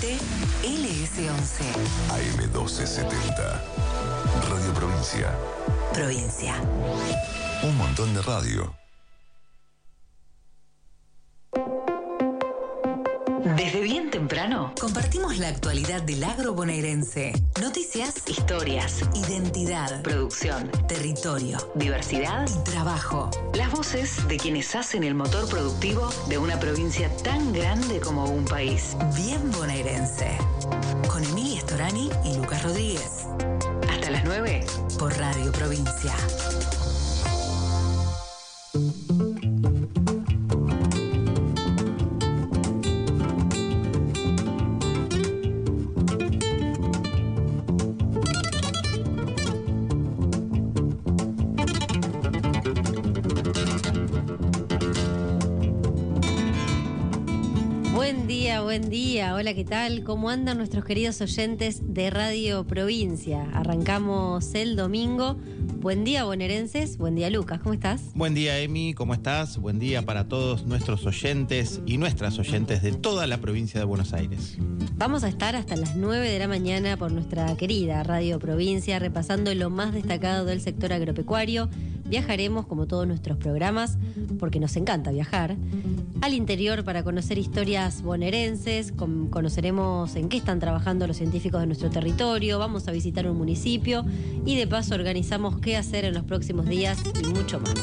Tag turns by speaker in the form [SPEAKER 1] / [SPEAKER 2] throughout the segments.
[SPEAKER 1] Emite LS11.
[SPEAKER 2] AM1270. Radio Provincia.
[SPEAKER 1] Provincia.
[SPEAKER 2] Un montón de radio.
[SPEAKER 1] Desde bien temprano compartimos la actualidad del agro bonaerense. Noticias, historias, identidad, producción, territorio, diversidad y trabajo. Las voces de quienes hacen el motor productivo de una provincia tan grande como un país. Bien bonaerense. Con Emilia Storani y Lucas Rodríguez. Hasta las 9 por Radio Provincia.
[SPEAKER 3] Buen día, hola, ¿qué tal? ¿Cómo andan nuestros queridos oyentes de Radio Provincia? Arrancamos el domingo. Buen día, bonaerenses. Buen día, Lucas, ¿cómo estás?
[SPEAKER 4] Buen día, Emi, ¿cómo estás? Buen día para todos nuestros oyentes y nuestras oyentes de toda la provincia de Buenos Aires.
[SPEAKER 3] Vamos a estar hasta las 9 de la mañana por nuestra querida Radio Provincia, repasando lo más destacado del sector agropecuario. Viajaremos, como todos nuestros programas, porque nos encanta viajar, al interior para conocer historias bonaerenses, conoceremos en qué están trabajando los científicos de nuestro territorio, vamos a visitar un municipio y de paso organizamos qué hacer en los próximos días y mucho más.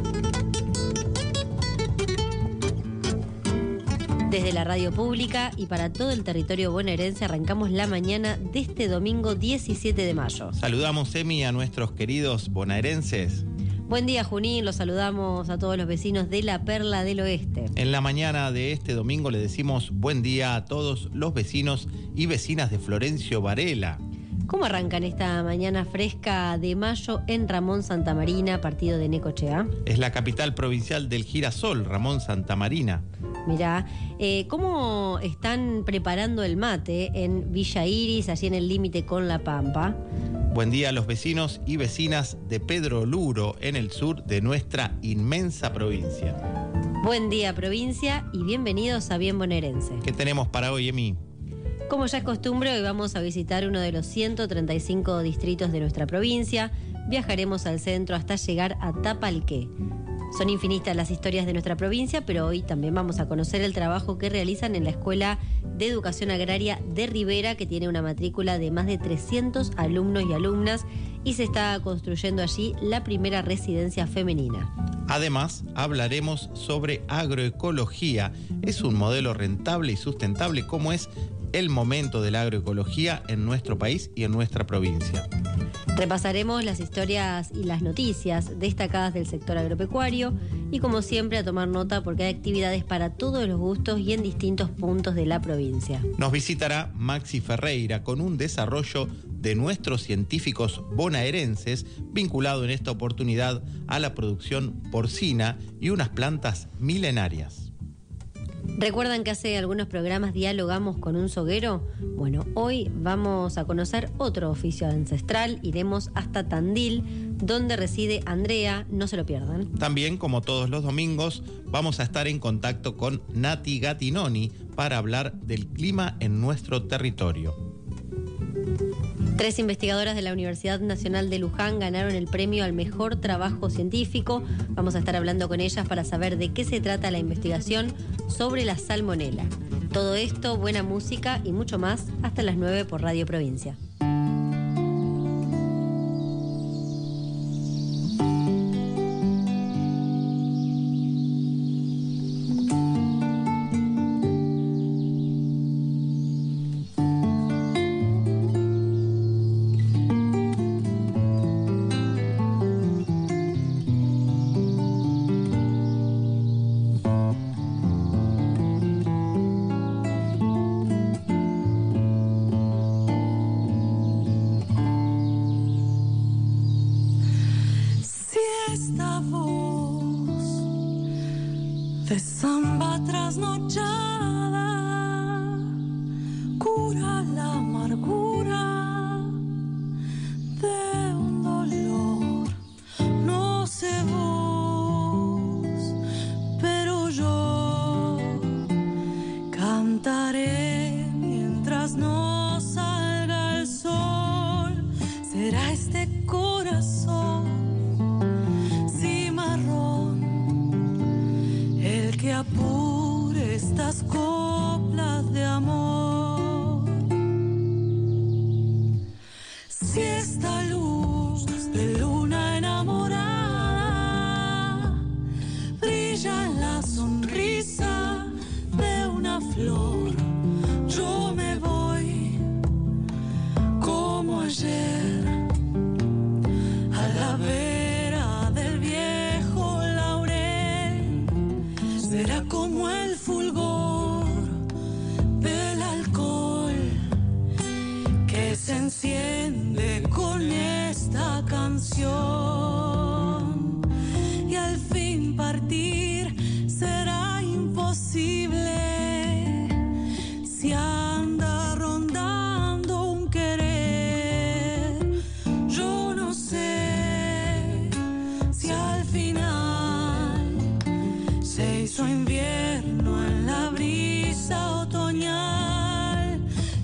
[SPEAKER 3] Desde la radio pública y para todo el territorio bonaerense arrancamos la mañana de este domingo 17 de mayo.
[SPEAKER 4] Saludamos, Emi, a nuestros queridos bonaerenses.
[SPEAKER 3] Buen día, Junín, los saludamos a todos los vecinos de la Perla del Oeste.
[SPEAKER 4] En la mañana de este domingo le decimos buen día a todos los vecinos y vecinas de Florencio Varela.
[SPEAKER 3] ¿Cómo arrancan esta mañana fresca de mayo en Ramón Santamarina, partido de Necochea?
[SPEAKER 4] Es la capital provincial del girasol, Ramón Santamarina.
[SPEAKER 3] Mirá, ¿cómo están preparando el mate en Villa Iris, allí en el límite con La Pampa?
[SPEAKER 4] Buen día a los vecinos y vecinas de Pedro Luro, en el sur de nuestra inmensa provincia.
[SPEAKER 3] Buen día, provincia, y bienvenidos a Bien Bonaerense.
[SPEAKER 4] ¿Qué tenemos para hoy, Emi?
[SPEAKER 3] Como ya es costumbre, hoy vamos a visitar uno de los 135 distritos de nuestra provincia. Viajaremos al centro hasta llegar a Tapalqué. Son infinitas las historias de nuestra provincia, pero hoy también vamos a conocer el trabajo que realizan en la Escuela de Educación Agraria de Rivera, que tiene una matrícula de más de 300 alumnos y alumnas, y se está construyendo allí la primera residencia femenina.
[SPEAKER 4] Además, hablaremos sobre agroecología. Es un modelo rentable y sustentable, como es el momento de la agroecología en nuestro país y en nuestra provincia.
[SPEAKER 3] Repasaremos las historias y las noticias destacadas del sector agropecuario y, como siempre, a tomar nota porque hay actividades para todos los gustos y en distintos puntos de la provincia.
[SPEAKER 4] Nos visitará Maxi Ferreira con un desarrollo de nuestros científicos bonaerenses vinculado en esta oportunidad a la producción porcina y unas plantas milenarias.
[SPEAKER 3] ¿Recuerdan que hace algunos programas dialogamos con un soguero? Bueno, hoy vamos a conocer otro oficio ancestral. Iremos hasta Tandil, donde reside Andrea. No se lo pierdan.
[SPEAKER 4] También, como todos los domingos, vamos a estar en contacto con Nati Gattinoni para hablar del clima en nuestro territorio.
[SPEAKER 3] 3 investigadoras de la Universidad Nacional de Luján ganaron el premio al mejor trabajo científico. Vamos a estar hablando con ellas para saber de qué se trata la investigación sobre la salmonela. Todo esto, buena música y mucho más hasta las 9 por Radio Provincia.
[SPEAKER 5] de samba trasnochada, cura la amargura de un dolor. No sé vos, pero yo cantaré mientras mientras no salga el sol, será este corazón cimarrón el que apure estas coplas de amor. Si esta luz de luna enamorada brilla en la sonrisa de una flor, yo me voy como ayer a la vera del viejo laurel. Será como el fulgor del alcohol que se enciende con esta canción, y al fin partir será imposible si anda rondando un querer. Yo no sé si al final se hizo invierno en la brisa otoñal.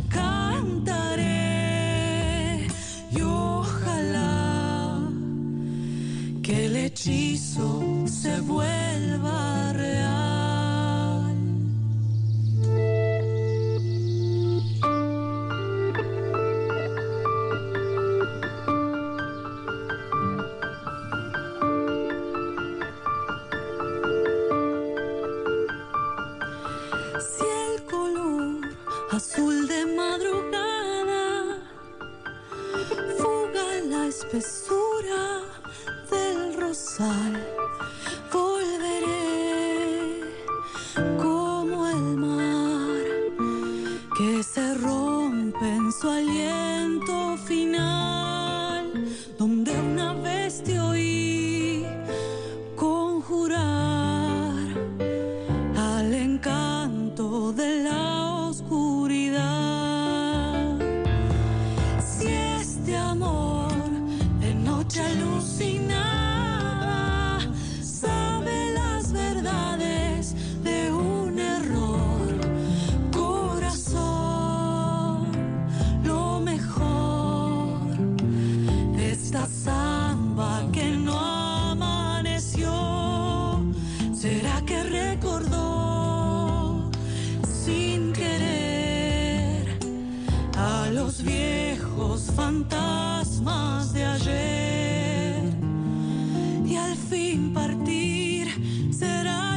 [SPEAKER 5] Cantaré y ojalá que el hechizo se vuelva real. Si el color azul de madrugada fuga la espesura del rosal, volveré como el mar que se rompe en su aliento final, donde una vez te oí conjurar al encanto de la oscuridad. Si este amor de noche alucinada sabe las verdades de un error, corazón, lo mejor de esta samba que no amaneció, será que recordó sin querer a los viejos fantasmas de ayer, y al fin partir será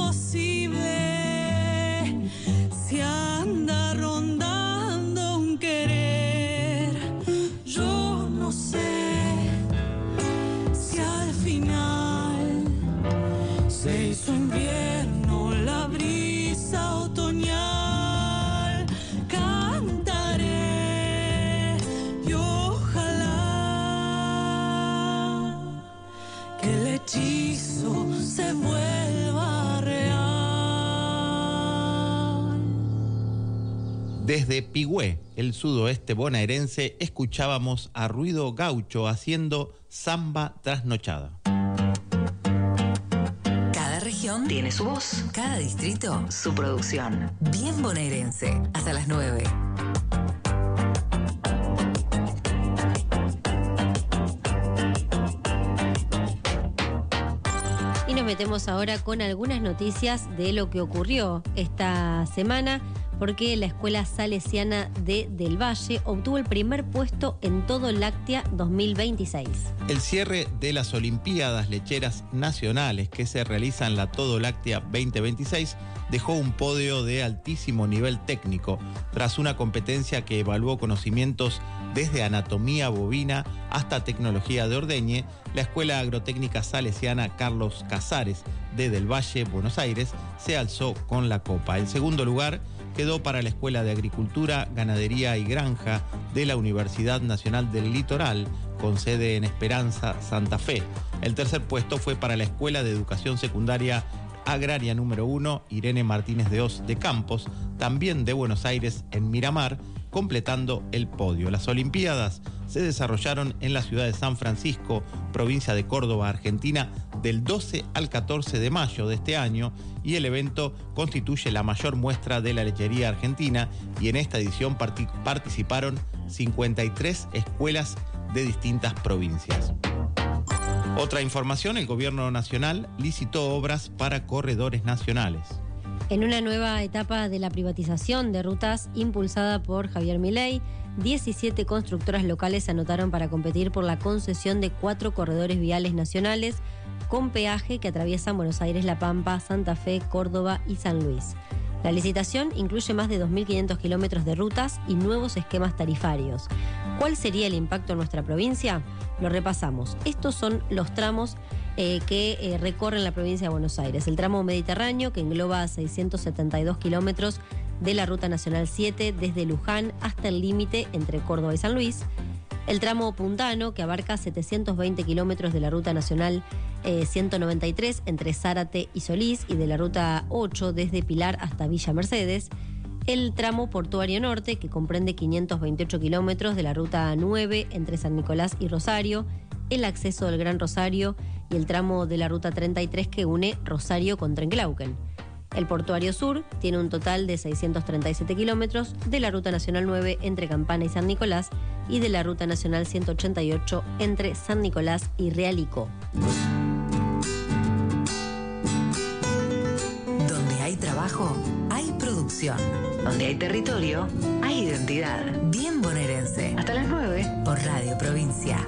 [SPEAKER 5] imposible si anda rondando un querer. Yo no sé si al final se hizo invierno la brisa otoñal. Cantaré y ojalá que el hechizo se vuelva real.
[SPEAKER 4] Desde Pigüé, el sudoeste bonaerense, escuchábamos a Ruido Gaucho haciendo Samba Trasnochada.
[SPEAKER 1] Cada región tiene su voz, cada distrito su producción. Bien bonaerense, hasta las 9.
[SPEAKER 3] Y nos metemos ahora con algunas noticias de lo que ocurrió esta semana, porque la Escuela Salesiana de Del Valle obtuvo el primer puesto en Todo Láctea 2026.
[SPEAKER 4] El cierre de las Olimpiadas Lecheras Nacionales que se realizan en la Todo Láctea 2026 dejó un podio de altísimo nivel técnico, tras una competencia que evaluó conocimientos desde anatomía bovina hasta tecnología de ordeñe. La Escuela Agrotécnica Salesiana Carlos Casares de Del Valle, Buenos Aires, se alzó con la copa. El segundo lugar quedó para la Escuela de Agricultura, Ganadería y Granja de la Universidad Nacional del Litoral, con sede en Esperanza, Santa Fe. El tercer puesto fue para la Escuela de Educación Secundaria Agraria número 1, Irene Martínez de Hoz de Campos, también de Buenos Aires, en Miramar, completando el podio. Las Olimpiadas se desarrollaron en la ciudad de San Francisco, provincia de Córdoba, Argentina, del 12 al 14 de mayo de este año, y el evento constituye la mayor muestra de la lechería argentina, y en esta edición participaron 53 escuelas de distintas provincias. Otra información: el gobierno nacional licitó obras para corredores nacionales.
[SPEAKER 3] En una nueva etapa de la privatización de rutas impulsada por Javier Milei, 17 constructoras locales se anotaron para competir por la concesión de 4 corredores viales nacionales con peaje que atraviesan Buenos Aires, La Pampa, Santa Fe, Córdoba y San Luis. La licitación incluye más de 2.500 kilómetros de rutas y nuevos esquemas tarifarios. ¿Cuál sería el impacto en nuestra provincia? Lo repasamos. Estos son los tramos que recorren la provincia de Buenos Aires. El tramo mediterráneo, que engloba 672 kilómetros de la Ruta Nacional 7 desde Luján hasta el límite entre Córdoba y San Luis. El tramo puntano, que abarca 720 kilómetros de la Ruta Nacional 193 entre Zárate y Solís, y de la Ruta 8 desde Pilar hasta Villa Mercedes. El tramo portuario norte, que comprende 528 kilómetros de la Ruta 9 entre San Nicolás y Rosario, el acceso del Gran Rosario y el tramo de la Ruta 33 que une Rosario con Trenquelauquen. El portuario sur tiene un total de 637 kilómetros de la Ruta Nacional 9 entre Campana y San Nicolás, y de la Ruta Nacional 188 entre San Nicolás y Realicó.
[SPEAKER 1] Donde hay trabajo, hay producción. Donde hay territorio, hay identidad. Bien bonaerense. Hasta las 9 por Radio Provincia.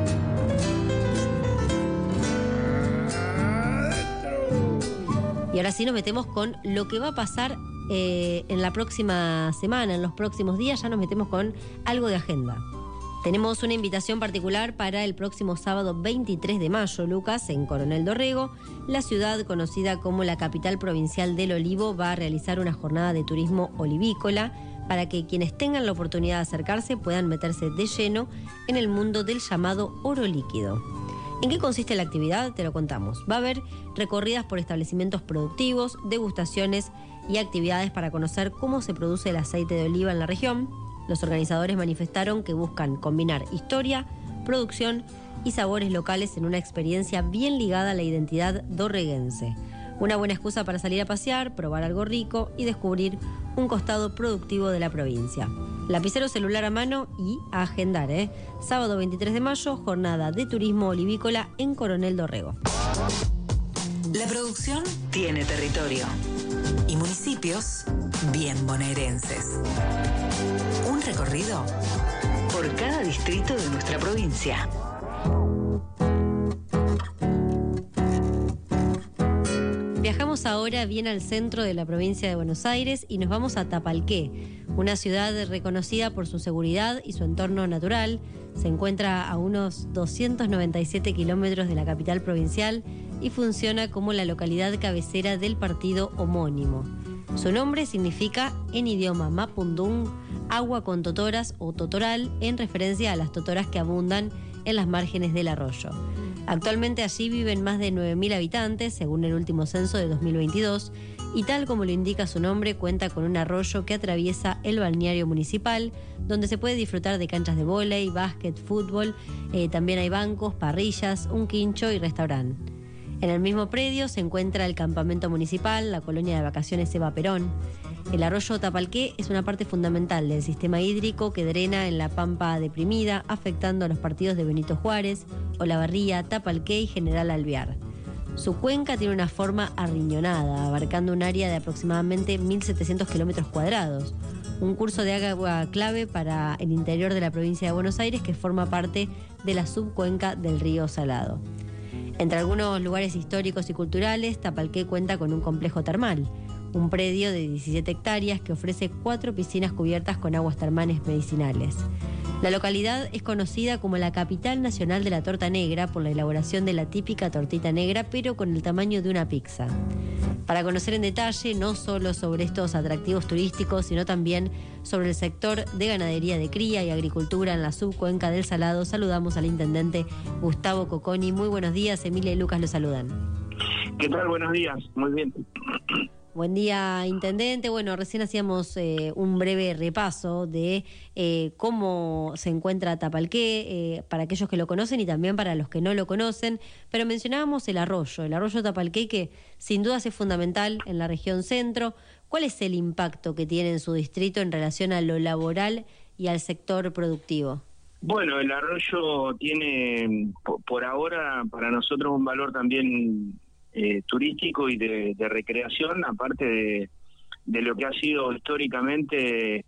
[SPEAKER 3] Y ahora sí nos metemos con lo que va a pasar en la próxima semana, en los próximos días. Ya nos metemos con algo de agenda. Tenemos una invitación particular para el próximo sábado 23 de mayo, Lucas, en Coronel Dorrego. La ciudad, conocida como la capital provincial del olivo, va a realizar una jornada de turismo olivícola para que quienes tengan la oportunidad de acercarse puedan meterse de lleno en el mundo del llamado oro líquido. ¿En qué consiste la actividad? Te lo contamos. Va a haber recorridas por establecimientos productivos, degustaciones y actividades para conocer cómo se produce el aceite de oliva en la región. Los organizadores manifestaron que buscan combinar historia, producción y sabores locales en una experiencia bien ligada a la identidad dorreguense. Una buena excusa para salir a pasear, probar algo rico y descubrir un costado productivo de la provincia. Lapicero, celular a mano y a agendar, Sábado 23 de mayo, jornada de turismo olivícola en Coronel Dorrego.
[SPEAKER 1] La producción tiene territorio y municipios bien bonaerenses. Un recorrido por cada distrito de nuestra provincia.
[SPEAKER 3] Viajamos ahora bien al centro de la provincia de Buenos Aires y nos vamos a Tapalqué, una ciudad reconocida por su seguridad y su entorno natural. Se encuentra a unos 297 kilómetros de la capital provincial y funciona como la localidad cabecera del partido homónimo. Su nombre significa, en idioma mapudungún, agua con totoras o totoral, en referencia a las totoras que abundan en las márgenes del arroyo. Actualmente allí viven más de 9.000 habitantes, según el último censo de 2022, y tal como lo indica su nombre, cuenta con un arroyo que atraviesa el balneario municipal, donde se puede disfrutar de canchas de vóley, básquet, fútbol, también hay bancos, parrillas, un quincho y restaurante. En el mismo predio se encuentra el campamento municipal, la colonia de vacaciones Eva Perón. El arroyo Tapalqué es una parte fundamental del sistema hídrico que drena en la Pampa deprimida, afectando a los partidos de Benito Juárez, Olavarría, Tapalqué y General Alvear. Su cuenca tiene una forma arriñonada, abarcando un área de aproximadamente 1.700 kilómetros cuadrados. Un curso de agua clave para el interior de la provincia de Buenos Aires que forma parte de la subcuenca del río Salado. Entre algunos lugares históricos y culturales, Tapalqué cuenta con un complejo termal, un predio de 17 hectáreas que ofrece 4 piscinas cubiertas con aguas termales medicinales. La localidad es conocida como la capital nacional de la torta negra por la elaboración de la típica tortita negra, pero con el tamaño de una pizza. Para conocer en detalle no solo sobre estos atractivos turísticos, sino también sobre el sector de ganadería de cría y agricultura en la subcuenca del Salado, saludamos al intendente Gustavo Cocconi. Muy buenos días, Emilia y Lucas los saludan.
[SPEAKER 6] ¿Qué tal? Buenos días, muy bien.
[SPEAKER 3] Buen día, intendente. Bueno, recién hacíamos un breve repaso de cómo se encuentra Tapalqué, para aquellos que lo conocen y también para los que no lo conocen, pero mencionábamos el arroyo Tapalqué, que sin duda es fundamental en la región centro. ¿Cuál es el impacto que tiene en su distrito en relación a lo laboral y al sector productivo?
[SPEAKER 6] Bueno, el arroyo tiene por ahora para nosotros un valor también turístico y de recreación, aparte de lo que ha sido históricamente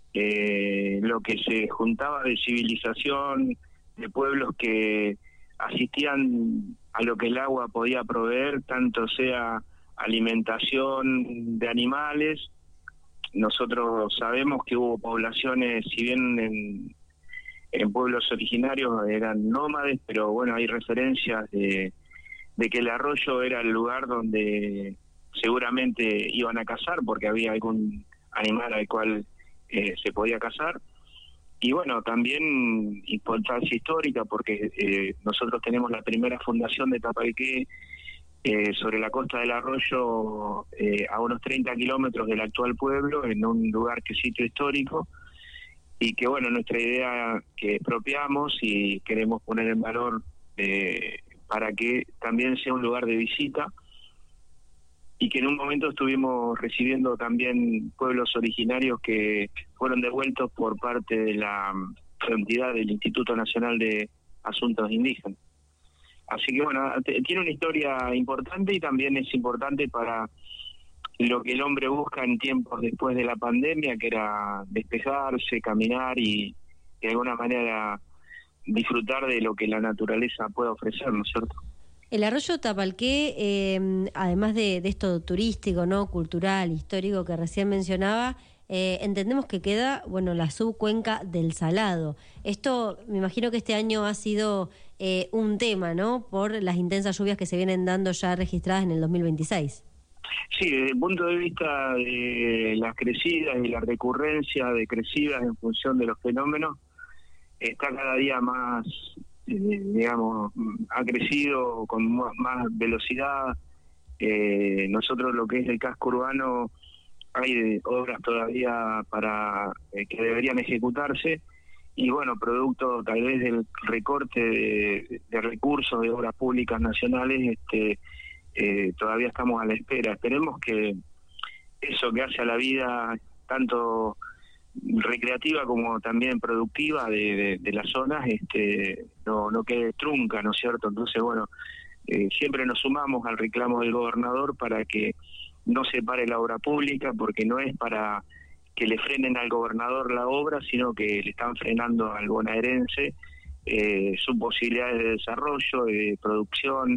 [SPEAKER 6] lo que se juntaba de civilización, de pueblos que asistían a lo que el agua podía proveer, tanto sea alimentación de animales. Nosotros sabemos que hubo poblaciones, si bien en pueblos originarios eran nómades, pero bueno, hay referencias de que el arroyo era el lugar donde seguramente iban a cazar, porque había algún animal al cual se podía cazar. Y bueno, también importancia histórica, porque nosotros tenemos la primera fundación de Tapalqué sobre la costa del arroyo, a unos 30 kilómetros del actual pueblo, en un lugar que es sitio histórico, y que bueno, nuestra idea que expropiamos y queremos poner en valor para que también sea un lugar de visita, y que en un momento estuvimos recibiendo también pueblos originarios que fueron devueltos por parte de la entidad del Instituto Nacional de Asuntos Indígenas. Así que bueno, tiene una historia importante y también es importante para lo que el hombre busca en tiempos después de la pandemia, que era despejarse, caminar y de alguna manera disfrutar de lo que la naturaleza puede ofrecer, ¿no es cierto?
[SPEAKER 3] El arroyo Tapalqué, además de esto turístico, ¿no?, cultural, histórico que recién mencionaba, entendemos que queda, bueno, la subcuenca del Salado. Esto, me imagino que este año ha sido un tema, ¿no?, por las intensas lluvias que se vienen dando ya registradas en el 2026.
[SPEAKER 6] Sí, desde el punto de vista de las crecidas y la recurrencia de crecidas en función de los fenómenos, está cada día más, digamos, ha crecido con más velocidad. Nosotros lo que es el casco urbano, hay obras todavía para que deberían ejecutarse, y bueno, producto tal vez del recorte de recursos de obras públicas nacionales, todavía estamos a la espera. Esperemos que eso que hace a la vida tanto recreativa como también productiva de las zonas no quede trunca, ¿no es cierto? Entonces, bueno, siempre nos sumamos al reclamo del gobernador para que no se pare la obra pública, porque no es para que le frenen al gobernador la obra, sino que le están frenando al bonaerense sus posibilidades de desarrollo, de producción.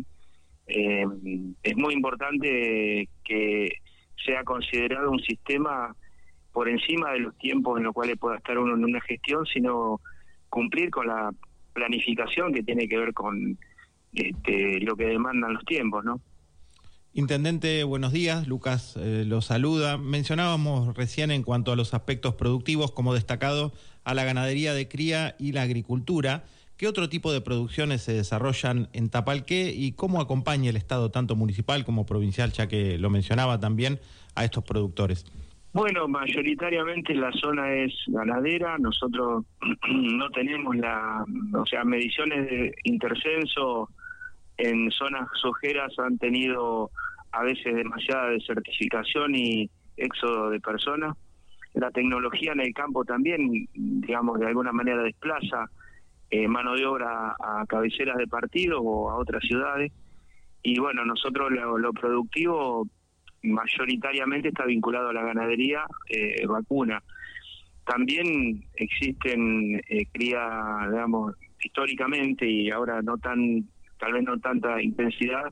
[SPEAKER 6] Es muy importante que sea considerado un sistema por encima de los tiempos en los cuales pueda estar uno en una gestión, sino cumplir con la planificación que tiene que ver con lo que demandan los tiempos, ¿no?
[SPEAKER 4] Intendente, buenos días. Lucas lo saluda. Mencionábamos recién en cuanto a los aspectos productivos como destacado a la ganadería de cría y la agricultura. ¿Qué otro tipo de producciones se desarrollan en Tapalqué y cómo acompaña el Estado, tanto municipal como provincial, ya que lo mencionaba también, a estos productores?
[SPEAKER 6] Bueno, mayoritariamente la zona es ganadera. Nosotros no tenemos mediciones de intercenso en zonas sojeras han tenido a veces demasiada desertificación y éxodo de personas. La tecnología en el campo también, digamos, de alguna manera desplaza mano de obra a cabeceras de partidos o a otras ciudades. Y bueno, nosotros lo productivo mayoritariamente está vinculado a la ganadería vacuna. También existen cría, digamos, históricamente y ahora tal vez no tanta intensidad,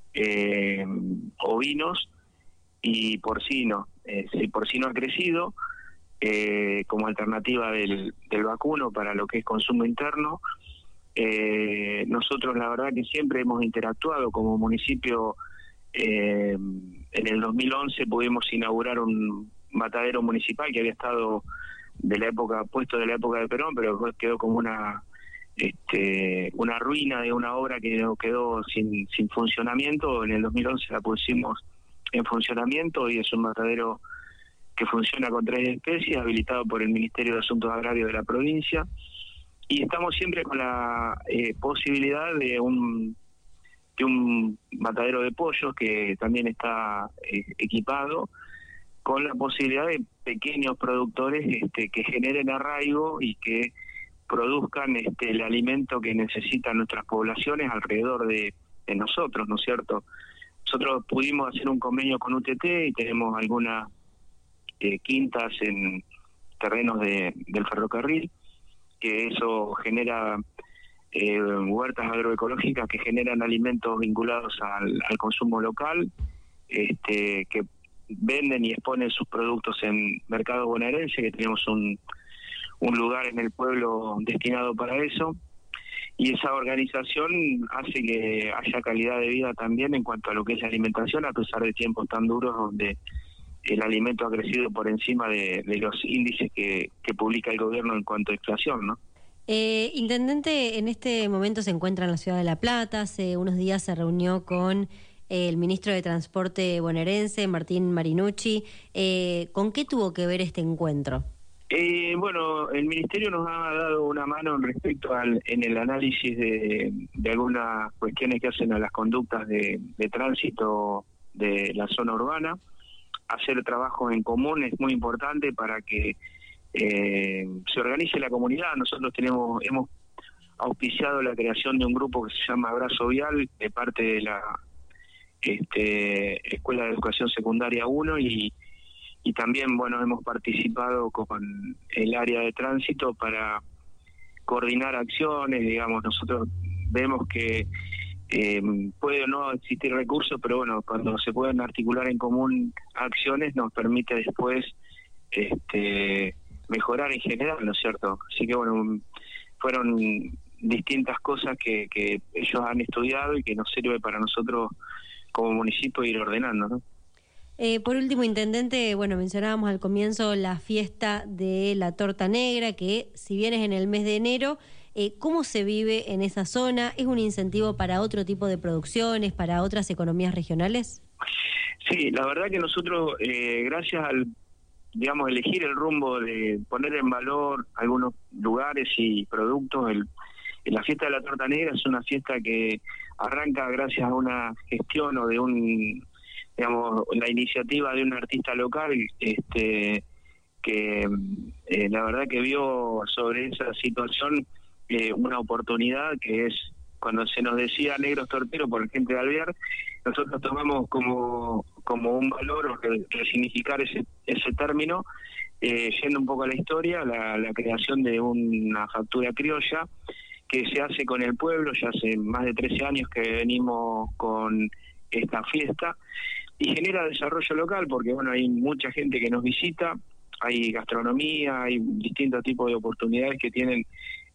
[SPEAKER 6] ovinos y porcinos. El porcino ha crecido como alternativa del vacuno para lo que es consumo interno. Nosotros la verdad que siempre hemos interactuado como municipio. En el 2011 pudimos inaugurar un matadero municipal que había estado puesto de la época de Perón, pero después quedó como una ruina de una obra que quedó sin funcionamiento. En el 2011 la pusimos en funcionamiento y es un matadero que funciona con 3 especies, habilitado por el Ministerio de Asuntos Agrarios de la provincia, y estamos siempre con la posibilidad de un matadero de pollos que también está equipado, con la posibilidad de pequeños productores que generen arraigo y que produzcan el alimento que necesitan nuestras poblaciones alrededor de nosotros, ¿no es cierto? Nosotros pudimos hacer un convenio con UTT y tenemos algunas quintas en terrenos del ferrocarril, que eso genera huertas agroecológicas que generan alimentos vinculados al consumo local, que venden y exponen sus productos en Mercado Bonaerense, que tenemos un lugar en el pueblo destinado para eso, y esa organización hace que haya calidad de vida también en cuanto a lo que es la alimentación, a pesar de tiempos tan duros donde el alimento ha crecido por encima de los índices que publica el gobierno en cuanto a inflación, ¿no?
[SPEAKER 3] Intendente, en este momento se encuentra en la ciudad de La Plata. Hace unos días se reunió con el ministro de Transporte bonaerense, Martín Marinucci. ¿Con qué tuvo que ver este encuentro?
[SPEAKER 6] Bueno, el ministerio nos ha dado una mano respecto en el análisis de algunas cuestiones que hacen a las conductas de tránsito de la zona urbana. Hacer trabajos en común es muy importante para que se organice la comunidad. Nosotros hemos auspiciado la creación de un grupo que se llama Abrazo Vial de parte de la Escuela de Educación Secundaria 1 y también, bueno, hemos participado con el área de tránsito para coordinar acciones. Digamos, nosotros vemos que puede o no existir recursos, pero bueno, cuando se pueden articular en común acciones nos permite después mejorar en general, ¿no es cierto? Así que bueno, fueron distintas cosas que ellos han estudiado y que nos sirve para nosotros como municipio ir ordenando, ¿no?
[SPEAKER 3] Por último, intendente, bueno, mencionábamos al comienzo la fiesta de la torta negra, que si bien es en el mes de enero, ¿cómo se vive en esa zona? ¿Es un incentivo para otro tipo de producciones, para otras economías regionales?
[SPEAKER 6] Sí, la verdad que nosotros, gracias al, digamos, elegir el rumbo de poner en valor algunos lugares y productos, la fiesta de la torta negra es una fiesta que arranca gracias a una gestión o de digamos, la iniciativa de un artista local que la verdad que vio sobre esa situación una oportunidad, que es cuando se nos decía negros torteros por gente de Alvear, nosotros tomamos como un valor o resignificar ese término, yendo un poco a la historia, la creación de una factura criolla que se hace con el pueblo. Ya hace más de 13 años que venimos con esta fiesta y genera desarrollo local porque bueno, hay mucha gente que nos visita, hay gastronomía, hay distintos tipos de oportunidades que tienen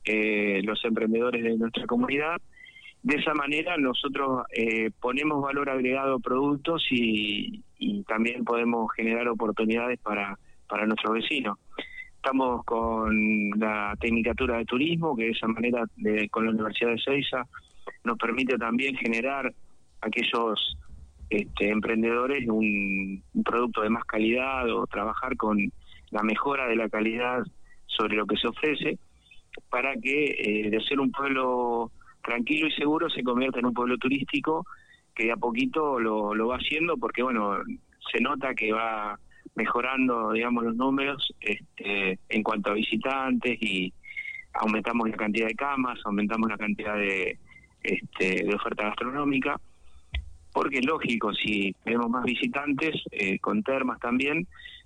[SPEAKER 6] los emprendedores de nuestra comunidad. De esa manera nosotros ponemos valor agregado a productos y también podemos generar oportunidades para nuestros vecinos. Estamos con la Tecnicatura de Turismo, que de esa manera con la Universidad de Ezeiza nos permite también generar aquellos emprendedores un producto de más calidad o trabajar con la mejora de la calidad sobre lo que se ofrece, para que de ser un pueblo tranquilo y seguro se convierta en un pueblo turístico que de a poquito lo va haciendo, porque bueno, se nota que va mejorando, digamos, los números en cuanto a visitantes, y aumentamos la cantidad de camas, aumentamos la cantidad de oferta gastronómica, porque es lógico, si tenemos más visitantes, con termas también,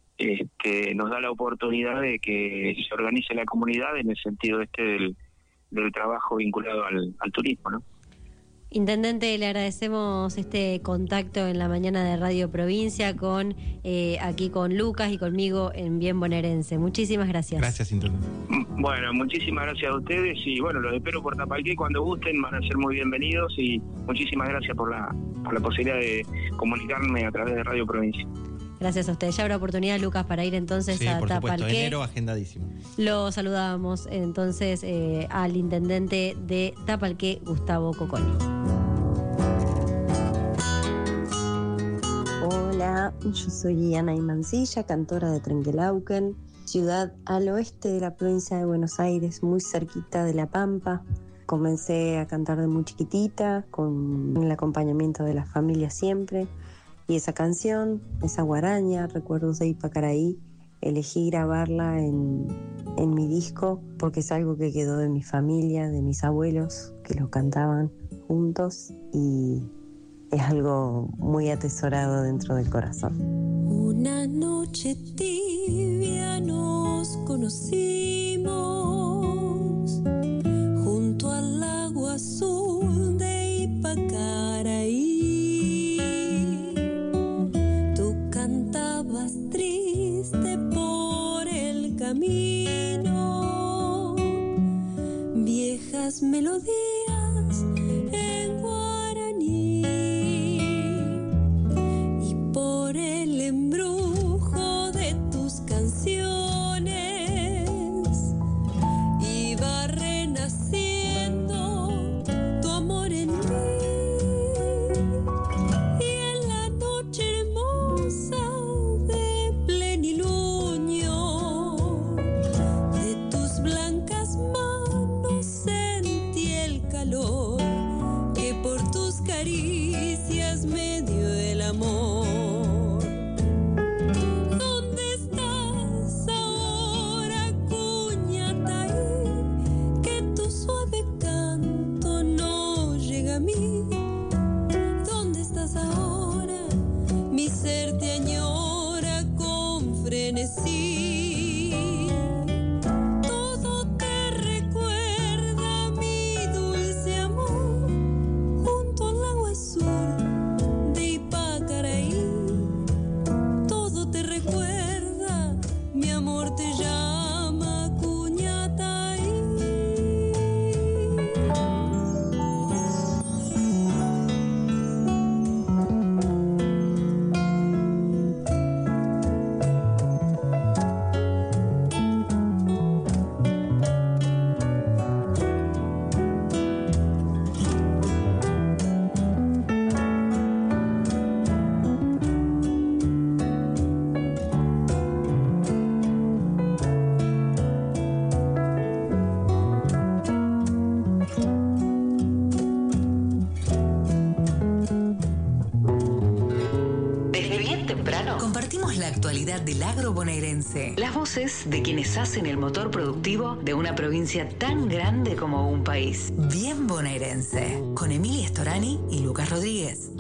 [SPEAKER 6] nos da la oportunidad de que se organice la comunidad en el sentido del trabajo vinculado al turismo, ¿no?
[SPEAKER 3] Intendente, le agradecemos este contacto en la mañana de Radio Provincia aquí con Lucas y conmigo en Bien Bonaerense. Muchísimas gracias.
[SPEAKER 4] Gracias, intendente.
[SPEAKER 6] Bueno, muchísimas gracias a ustedes y bueno, los espero por Tapalqué cuando gusten, van a ser muy bienvenidos y muchísimas gracias por la posibilidad de comunicarme a través de Radio Provincia.
[SPEAKER 3] Gracias a usted. Ya habrá oportunidad, Lucas, para ir entonces
[SPEAKER 4] sí,
[SPEAKER 3] a
[SPEAKER 4] por
[SPEAKER 3] Tapalqué.
[SPEAKER 4] Supuesto, enero agendadísimo.
[SPEAKER 3] Lo saludábamos entonces al intendente de Tapalqué, Gustavo Cocconi.
[SPEAKER 7] Hola. Hola, yo soy Ana Mancilla, cantora de Trenquelauquen, ciudad al oeste de la provincia de Buenos Aires, muy cerquita de La Pampa. Comencé a cantar de muy chiquitita, con el acompañamiento de la familia siempre. Y esa canción, esa guaraña, Recuerdos de Ipacaraí, elegí grabarla en mi disco porque es algo que quedó de mi familia, de mis abuelos, que lo cantaban juntos y es algo muy atesorado dentro del corazón.
[SPEAKER 5] Una noche tibia nos conocimos junto al lago azul de Ipacaraí. Tú cantabas triste por el camino, viejas melodías en guaraní, y por el embrujo de tus canciones iba renaciendo tu amor en mí. Y en la noche hermosa de plenilunio de tus blancas manos sentí el calor que por tus caricias me dio el amor. ¿Dónde estás ahora, Cuñataí? Que tu suave canto no llega a mí. ¿Dónde estás ahora? Mi ser te añora con frenesí. Todo te recuerda mi dulce amor junto al lago azul de Ipacaraí. Todo te recuerda, mi amor te llama Cuñataí.
[SPEAKER 1] Desde bien temprano compartimos la actualidad del agro bonaerense. Las voces de quienes hacen el motor productivo de una provincia tan grande como un país. Bien bonaerense. Con Emilia Storani y Lucas Rodríguez.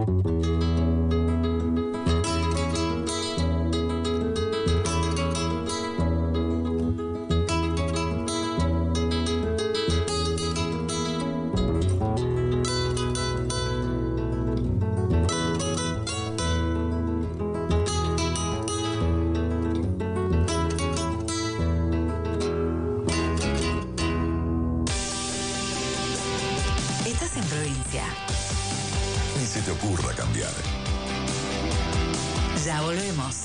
[SPEAKER 1] Estás en provincia.
[SPEAKER 2] Ni se te ocurra cambiar.
[SPEAKER 1] Ya volvemos.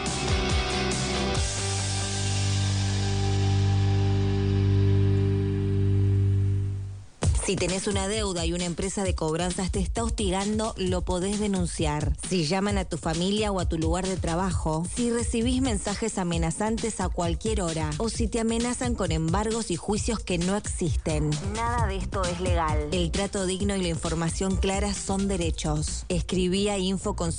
[SPEAKER 1] Si tenés una deuda y una empresa de cobranzas te está hostigando, lo podés denunciar. Si llaman a tu familia o a tu lugar de trabajo, si recibís mensajes amenazantes a cualquier hora, o si te amenazan con embargos y juicios que no existen. Nada de esto es legal. El trato digno y la información clara son derechos. Escribí a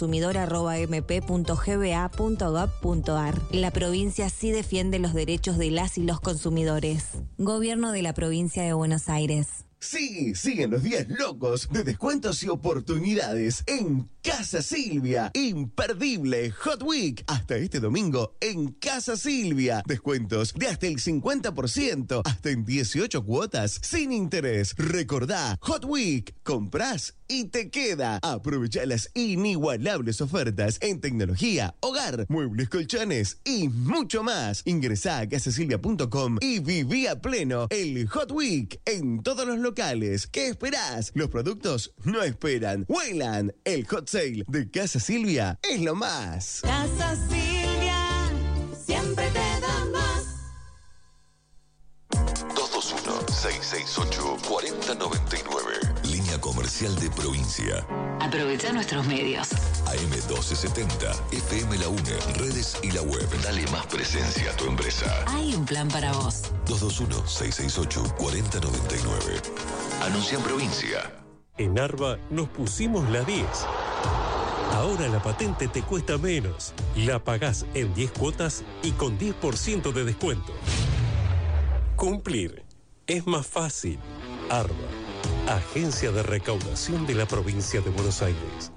[SPEAKER 1] info.consumidor@mp.gba.gov.ar. La provincia sí defiende los derechos de las y los consumidores. Gobierno de la Provincia de Buenos Aires.
[SPEAKER 8] Sí, siguen los días locos de descuentos y oportunidades en Casa Silvia. Imperdible Hot Week. Hasta este domingo en Casa Silvia. Descuentos de hasta el 50%, hasta en 18 cuotas sin interés. Recordá, Hot Week. Comprás y te queda. Aprovecha las inigualables ofertas en tecnología, hogar, muebles, colchones y mucho más. Ingresá a casasilvia.com y viví a pleno el Hot Week en todos los locales. ¿Qué esperás? Los productos no esperan. Huelan. El Hot Sale de Casa Silvia es lo más.
[SPEAKER 5] Casa Silvia siempre te da más.
[SPEAKER 2] 221-668-4099. Línea comercial de provincia.
[SPEAKER 1] Aprovecha nuestros medios.
[SPEAKER 2] AM1270, FM La UNE, redes y la web. Dale más presencia a tu empresa.
[SPEAKER 1] Hay un plan para vos.
[SPEAKER 2] 221-668-4099. Anuncia en provincia.
[SPEAKER 9] En Arba nos pusimos la 10. Ahora la patente te cuesta menos. La pagás en 10 cuotas y con 10% de descuento. Cumplir es más fácil. Arba, Agencia de Recaudación de la Provincia de Buenos Aires.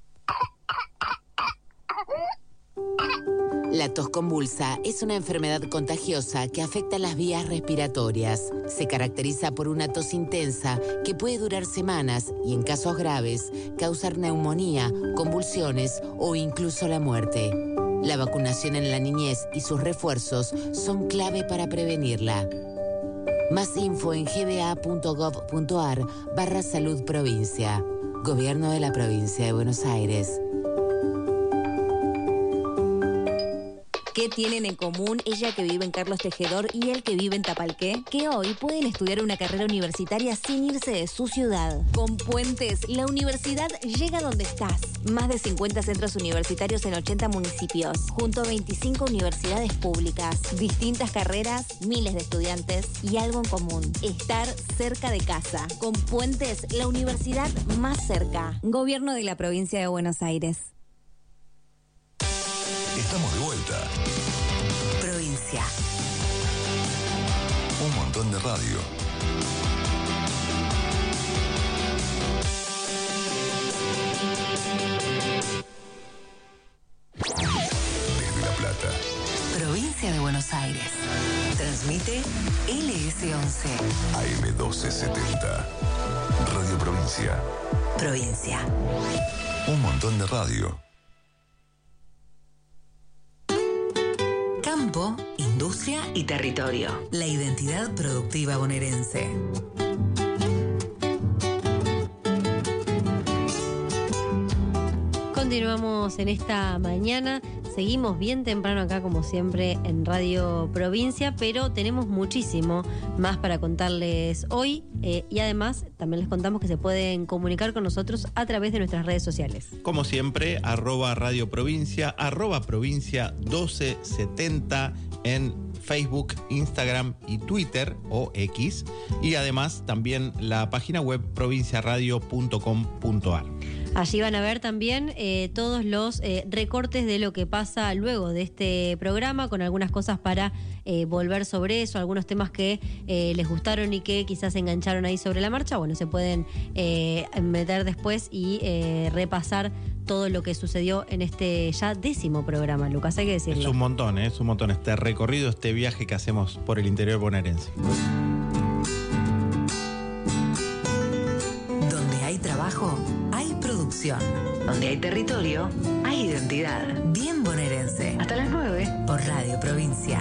[SPEAKER 10] La tos convulsa es una enfermedad contagiosa que afecta las vías respiratorias. Se caracteriza por una tos intensa que puede durar semanas y, en casos graves, causar neumonía, convulsiones o incluso la muerte. La vacunación en la niñez y sus refuerzos son clave para prevenirla. Más info en gba.gov.ar/salud provincia. Gobierno de la Provincia de Buenos Aires.
[SPEAKER 11] ¿Qué tienen en común ella que vive en Carlos Tejedor y él que vive en Tapalqué? Que hoy pueden estudiar una carrera universitaria sin irse de su ciudad. Con Puentes, la universidad llega donde estás. Más de 50 centros universitarios en 80 municipios, junto a 25 universidades públicas. Distintas carreras, miles de estudiantes y algo en común: estar cerca de casa. Con Puentes, la universidad más cerca. Gobierno de la Provincia de Buenos Aires.
[SPEAKER 2] Estamos de vuelta.
[SPEAKER 1] Provincia.
[SPEAKER 2] Un montón de radio. Desde La Plata.
[SPEAKER 1] Provincia de Buenos Aires. Transmite LS11.
[SPEAKER 2] AM1270. Radio Provincia.
[SPEAKER 1] Provincia.
[SPEAKER 2] Un montón de radio.
[SPEAKER 1] Campo, industria y territorio. La identidad productiva bonaerense.
[SPEAKER 3] Continuamos en esta mañana. Seguimos bien temprano acá, como siempre, en Radio Provincia, pero tenemos muchísimo más para contarles hoy. Y además, también les contamos que se pueden comunicar con nosotros a través de nuestras redes sociales.
[SPEAKER 4] Como siempre, @Radio Provincia, @Provincia 1270 en Facebook, Instagram y Twitter o X. Y además también la página web provinciaradio.com.ar.
[SPEAKER 3] Allí van a ver también todos los recortes de lo que pasa luego de este programa, con algunas cosas para volver sobre eso, algunos temas que les gustaron y que quizás engancharon ahí sobre la marcha. Bueno, se pueden meter después y repasar todo lo que sucedió en este ya 10º programa, Lucas, hay que decirlo.
[SPEAKER 4] Es un montón este recorrido, este viaje que hacemos por el interior bonaerense.
[SPEAKER 1] Donde hay trabajo, hay producción. Donde hay territorio, hay identidad. Bien bonaerense. Hasta las 9 por Radio Provincia.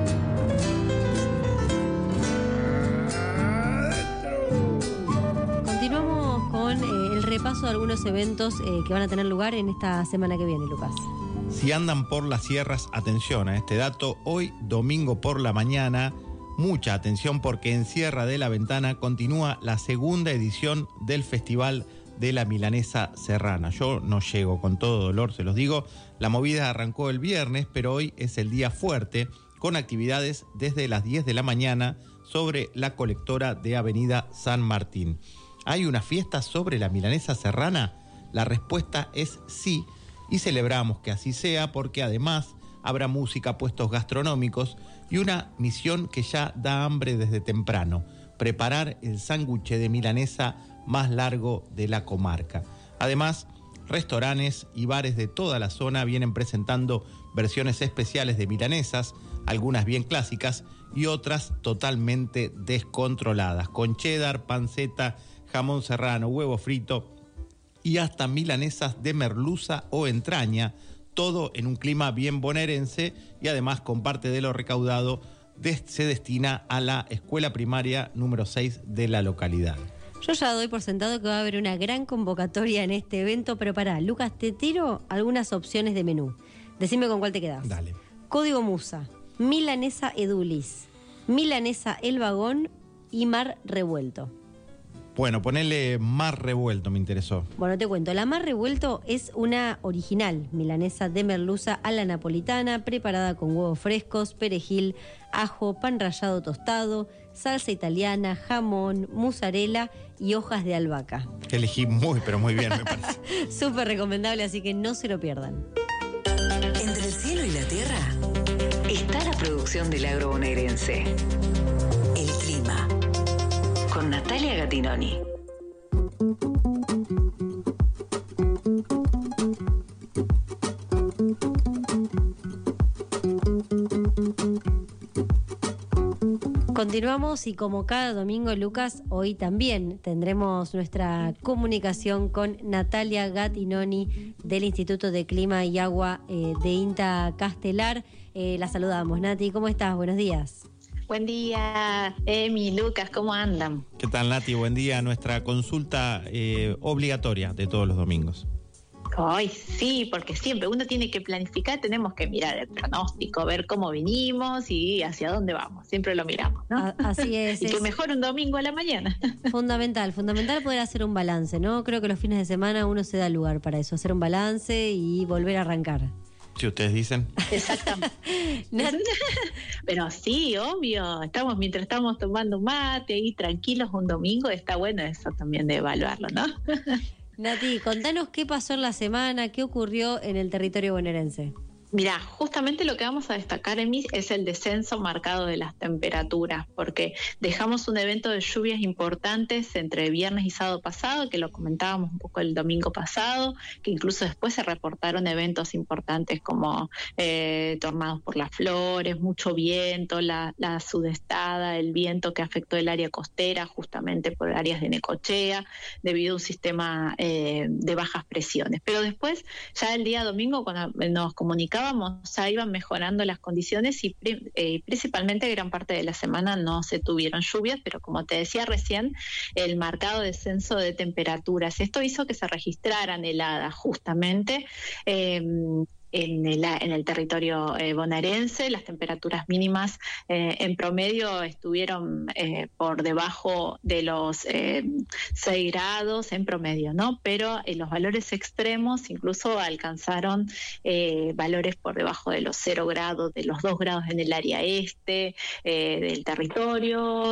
[SPEAKER 3] Continuamos con el repaso de algunos eventos que van a tener lugar en esta semana que viene, Lucas.
[SPEAKER 4] Si andan por las sierras, atención a este dato. Hoy, domingo por la mañana, mucha atención porque en Sierra de la Ventana continúa la segunda edición del Festival de la Milanesa Serrana. Yo no llego, con todo dolor se los digo. La movida arrancó el viernes, pero hoy es el día fuerte, con actividades desde las 10 de la mañana sobre la colectora de Avenida San Martín. ¿Hay una fiesta sobre la Milanesa Serrana? La respuesta es sí, y celebramos que así sea porque además habrá música, puestos gastronómicos y una misión que ya da hambre desde temprano: preparar el sándwich de milanesa más largo de la comarca. Además, restaurantes y bares de toda la zona vienen presentando versiones especiales de milanesas, algunas bien clásicas y otras totalmente descontroladas, con cheddar, panceta, jamón serrano, huevo frito y hasta milanesas de merluza o entraña, todo en un clima bien bonaerense, y además con parte de lo recaudado se destina a la escuela primaria número 6 de la localidad.
[SPEAKER 3] Yo ya doy por sentado que va a haber una gran convocatoria en este evento, pero pará, Lucas, te tiro algunas opciones de menú. Decime con cuál te quedás.
[SPEAKER 4] Dale.
[SPEAKER 3] Código Musa, milanesa Edulis, milanesa El Vagón y mar revuelto.
[SPEAKER 4] Bueno, ponele Mar Revuelto, me interesó.
[SPEAKER 3] Bueno, te cuento, la Mar Revuelto es una original milanesa de merluza a la napolitana, preparada con huevos frescos, perejil, ajo, pan rallado tostado, salsa italiana, jamón, mozzarella y hojas de albahaca.
[SPEAKER 4] Elegí pero muy bien, me parece.
[SPEAKER 3] Súper recomendable, así que no se lo pierdan.
[SPEAKER 1] Entre el cielo y la tierra está la producción del agro bonaerense. El clima. Con Natalia Gattinoni.
[SPEAKER 3] Continuamos y como cada domingo, Lucas, hoy también tendremos nuestra comunicación con Natalia Gattinoni del Instituto de Clima y Agua de INTA Castelar. La saludamos, Nati, ¿cómo estás? Buenos días.
[SPEAKER 12] Buen día, Emi, Lucas, ¿cómo andan?
[SPEAKER 4] ¿Qué tal, Nati? Buen día. Nuestra consulta obligatoria de todos los domingos.
[SPEAKER 12] Ay, sí, porque siempre uno tiene que planificar, tenemos que mirar el pronóstico, ver cómo vinimos y hacia dónde vamos. Siempre lo miramos, ¿no?
[SPEAKER 3] Así es.
[SPEAKER 12] Y que mejor un domingo a la mañana.
[SPEAKER 3] Fundamental poder hacer un balance, ¿no? Creo que los fines de semana uno se da lugar para eso, hacer un balance y volver a arrancar.
[SPEAKER 4] Si ustedes dicen.
[SPEAKER 12] Exactamente. Pero sí, obvio, mientras estamos tomando un mate ahí tranquilos un domingo, está bueno eso también de evaluarlo, ¿no?
[SPEAKER 3] Nati, contanos qué pasó en la semana, qué ocurrió en el territorio bonaerense.
[SPEAKER 12] Mirá, justamente lo que vamos a destacar, Emi, es el descenso marcado de las temperaturas, porque dejamos un evento de lluvias importantes entre viernes y sábado pasado, que lo comentábamos un poco el domingo pasado, que incluso después se reportaron eventos importantes como tornados por las flores, mucho viento, la sudestada, el viento que afectó el área costera, justamente por áreas de Necochea, debido a un sistema de bajas presiones. Pero después, ya el día domingo, cuando nos comunicamos, ya iban mejorando las condiciones y principalmente gran parte de la semana no se tuvieron lluvias, pero como te decía recién, el marcado descenso de temperaturas. Esto hizo que se registraran heladas justamente en el territorio bonaerense. Las temperaturas mínimas en promedio estuvieron por debajo de los 6 grados en promedio, ¿no? Pero los valores extremos incluso alcanzaron valores por debajo de los 0 grados, de los 2 grados en el área este del territorio,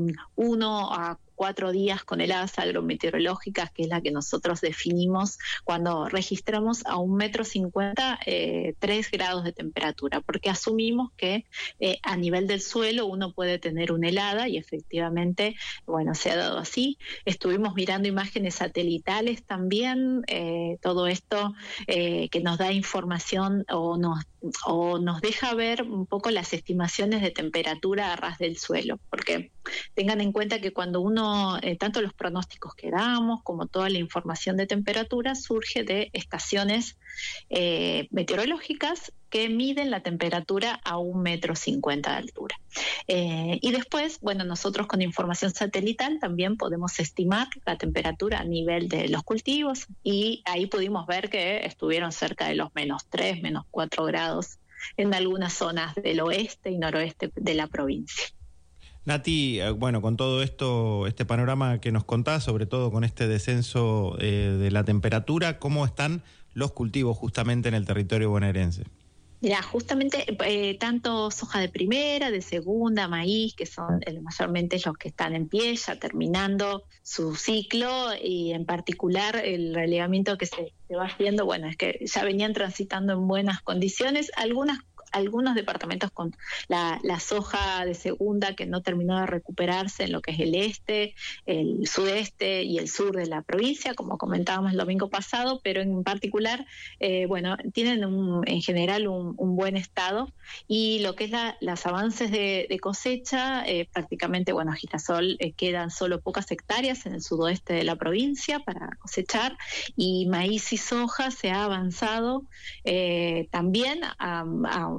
[SPEAKER 12] 1 a 4 días con heladas agrometeorológicas, que es la que nosotros definimos cuando registramos a 1,50 m 3 grados de temperatura, porque asumimos que a nivel del suelo uno puede tener una helada y efectivamente, bueno, se ha dado así. Estuvimos mirando imágenes satelitales también, todo esto que nos da información o nos deja ver un poco las estimaciones de temperatura a ras del suelo, porque tengan en cuenta que cuando uno, tanto los pronósticos que damos como toda la información de temperatura surge de estaciones meteorológicas que miden la temperatura a 1,50 m de altura. Y después, bueno, nosotros con información satelital también podemos estimar la temperatura a nivel de los cultivos y ahí pudimos ver que estuvieron cerca de los -3, -4 grados en algunas zonas del oeste y noroeste de la provincia.
[SPEAKER 4] Nati, bueno, con todo esto, este panorama que nos contás, sobre todo con este descenso de la temperatura, ¿cómo están los cultivos justamente en el territorio bonaerense?
[SPEAKER 12] Mirá, justamente tanto soja de primera, de segunda, maíz, que son mayormente los que están en pie, ya terminando su ciclo, y en particular el relevamiento que se va haciendo, bueno, es que ya venían transitando en buenas condiciones, algunos departamentos con la soja de segunda que no terminó de recuperarse en lo que es el este, el sudeste y el sur de la provincia, como comentábamos el domingo pasado, pero en particular, bueno, tienen en general un buen estado, y lo que es los avances de cosecha, prácticamente, bueno, girasol quedan solo pocas hectáreas en el sudoeste de la provincia para cosechar, y maíz y soja se ha avanzado también a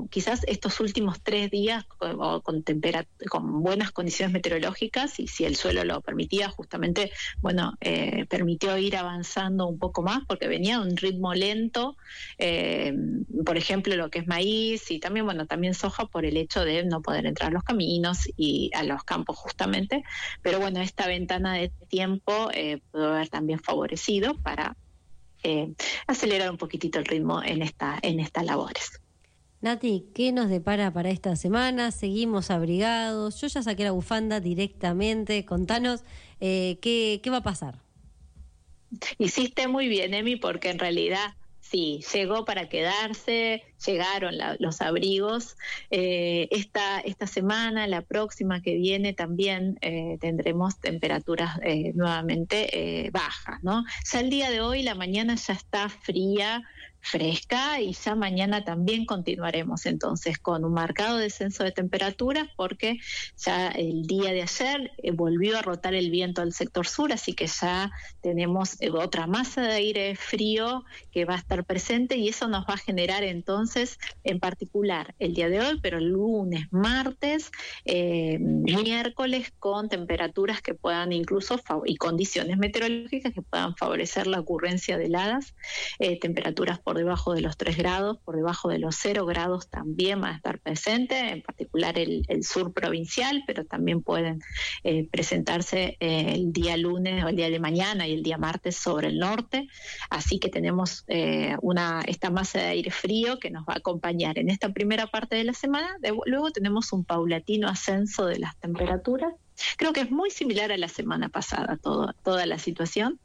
[SPEAKER 12] quizás estos últimos 3 días con buenas condiciones meteorológicas, y si el suelo lo permitía, justamente, permitió ir avanzando un poco más, porque venía a un ritmo lento, por ejemplo, lo que es maíz y también soja, por el hecho de no poder entrar a los caminos y a los campos justamente, pero esta ventana de tiempo pudo haber también favorecido para acelerar un poquitito el ritmo en estas labores.
[SPEAKER 3] Nati, ¿qué nos depara para esta semana? ¿Seguimos abrigados? Yo ya saqué la bufanda directamente. Contanos qué va a pasar.
[SPEAKER 12] Hiciste muy bien, Emi, porque en realidad sí, llegó para quedarse, llegaron los abrigos. Esta semana, la próxima que viene, también tendremos temperaturas nuevamente bajas, ¿no? Ya el día de hoy, la mañana ya está fresca, y ya mañana también continuaremos entonces con un marcado descenso de temperaturas, porque ya el día de ayer volvió a rotar el viento al sector sur, así que ya tenemos otra masa de aire frío que va a estar presente, y eso nos va a generar entonces, en particular el día de hoy, pero el lunes, martes, miércoles, con temperaturas que puedan incluso y condiciones meteorológicas que puedan favorecer la ocurrencia de heladas, temperaturas por debajo de los 3 grados, por debajo de los 0 grados también van a estar presentes, en particular el sur provincial, pero también pueden presentarse el día lunes o el día de mañana y el día martes sobre el norte, así que tenemos esta masa de aire frío que nos va a acompañar en esta primera parte de la semana. Luego tenemos un paulatino ascenso de las temperaturas. Creo que es muy similar a la semana pasada toda la situación.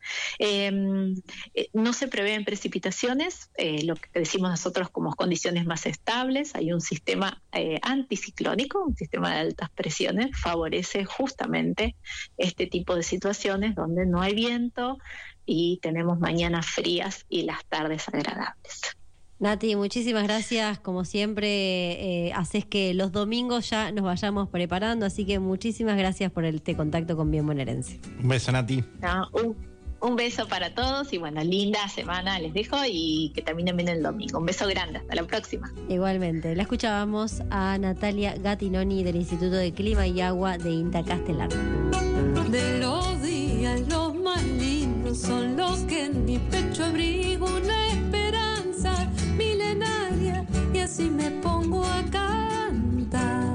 [SPEAKER 12] No se prevén precipitaciones, lo que decimos nosotros como condiciones más estables. Hay un sistema anticiclónico, un sistema de altas presiones, favorece justamente este tipo de situaciones donde no hay viento y tenemos mañanas frías y las tardes agradables.
[SPEAKER 3] Nati, muchísimas gracias. Como siempre, haces que los domingos ya nos vayamos preparando, así que muchísimas gracias por este contacto con Bien Bonaerense.
[SPEAKER 4] Un beso, Nati.
[SPEAKER 12] Un beso para todos y linda semana les dejo, y que terminen bien el domingo. Un beso grande, hasta la próxima.
[SPEAKER 3] Igualmente, la escuchábamos a Natalia Gattinoni del Instituto de Clima y Agua de INTA Castelar.
[SPEAKER 5] De los días los más lindos son los que en mi pecho abrigo una esperanza milenaria, y así me pongo a cantar.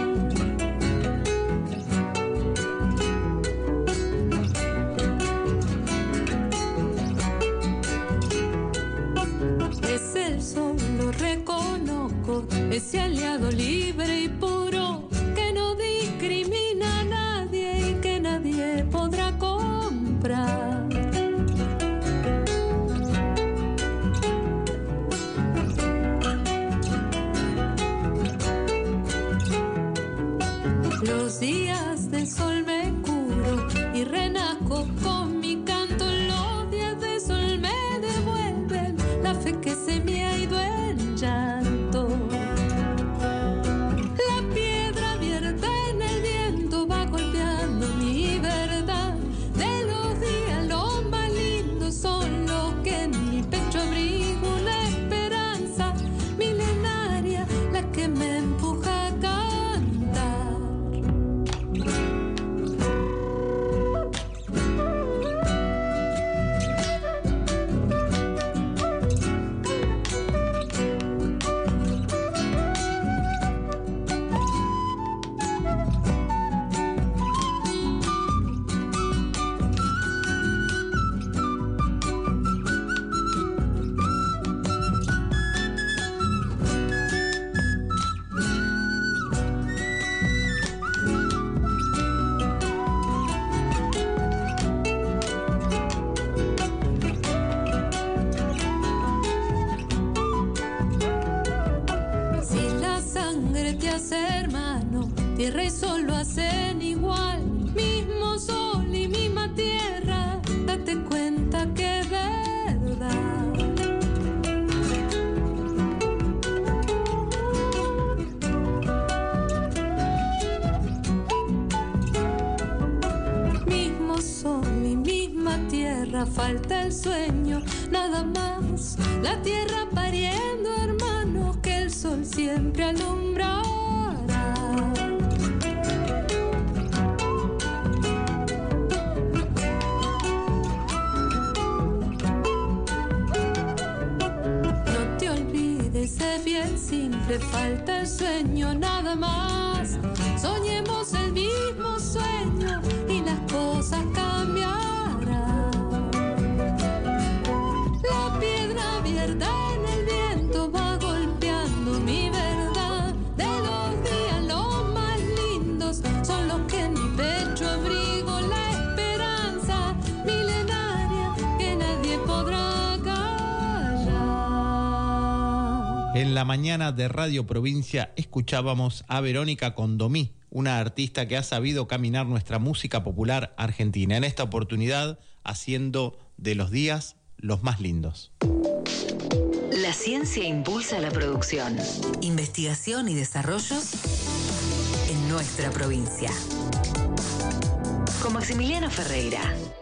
[SPEAKER 5] Es el sol, lo reconozco, ese aliado libre y puro que no discrimina a nadie y que nadie podrá comprar. Los días de sol me curo y renazco con mi canto. Los días de sol me devuelven la fe que se me ha ido en llanto. La piedra abierta en el viento va golpeando mi verdad. De los días los más lindos son los que en mi pecho abrigo una esperanza milenaria, la que me empuja a cantar. Tierra y sol lo hacen igual, mismo sol y misma tierra, date cuenta que es verdad. Mismo sol y misma tierra, falta el sueño, nada más, la tierra pariendo hermanos que el sol sol siempre alumbrará. No te olvides, sé bien simple, falta el sueño nada más. Soñemos el mismo sueño y las cosas cambiarán. La piedra abierta en el viento va golpeando mi verdad. De los días los más lindos son los que en mi pecho abrigo la esperanza milenaria que nadie podrá callar.
[SPEAKER 4] En la mañana de Radio Provincia escuchábamos a Verónica Condomí, una artista que ha sabido caminar nuestra música popular argentina, en esta oportunidad haciendo de los días los más lindos.
[SPEAKER 1] La ciencia impulsa la producción, investigación y desarrollos en nuestra provincia. Con Maximiliano Ferreira.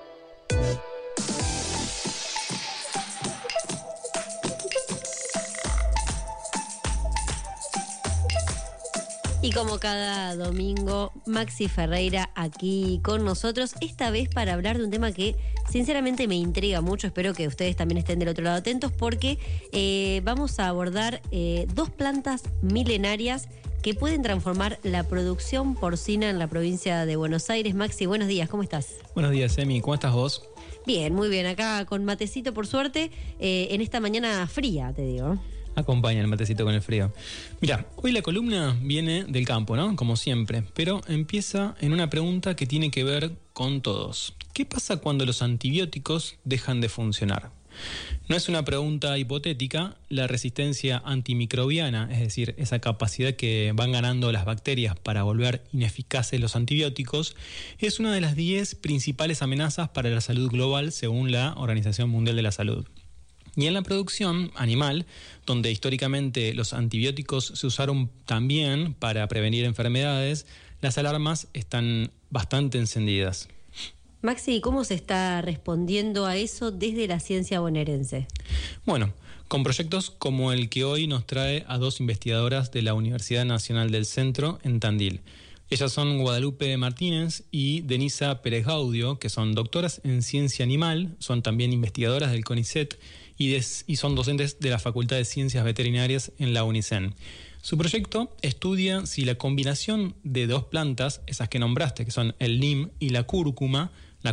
[SPEAKER 3] Y como cada domingo, Maxi Ferreira aquí con nosotros, esta vez para hablar de un tema que sinceramente me intriga mucho. Espero que ustedes también estén del otro lado atentos porque vamos a abordar dos plantas milenarias que pueden transformar la producción porcina en la provincia de Buenos Aires. Maxi, buenos días, ¿cómo estás?
[SPEAKER 13] Buenos días, Emi, ¿cómo estás vos?
[SPEAKER 3] Bien, muy bien, acá con matecito por suerte, en esta mañana fría, te digo.
[SPEAKER 13] Acompaña el matecito con el frío. Mira, hoy la columna viene del campo, ¿no? Como siempre, pero empieza en una pregunta que tiene que ver con todos. ¿Qué pasa cuando los antibióticos dejan de funcionar? No es una pregunta hipotética. La resistencia antimicrobiana, es decir, esa capacidad que van ganando las bacterias para volver ineficaces los antibióticos, es una de las 10 principales amenazas para la salud global según la Organización Mundial de la Salud. Y en la producción animal, donde históricamente los antibióticos se usaron también para prevenir enfermedades, las alarmas están bastante encendidas.
[SPEAKER 3] Maxi, ¿cómo se está respondiendo a eso desde la ciencia bonaerense?
[SPEAKER 13] Bueno, con proyectos como el que hoy nos trae a dos investigadoras de la Universidad Nacional del Centro en Tandil. Ellas son Guadalupe Martínez y Denisa Pérez Gaudio, que son doctoras en ciencia animal, son también investigadoras del CONICET y son docentes de la Facultad de Ciencias Veterinarias en la UNICEN. Su proyecto estudia si la combinación de dos plantas, esas que nombraste, que son el lim y la cúrcuma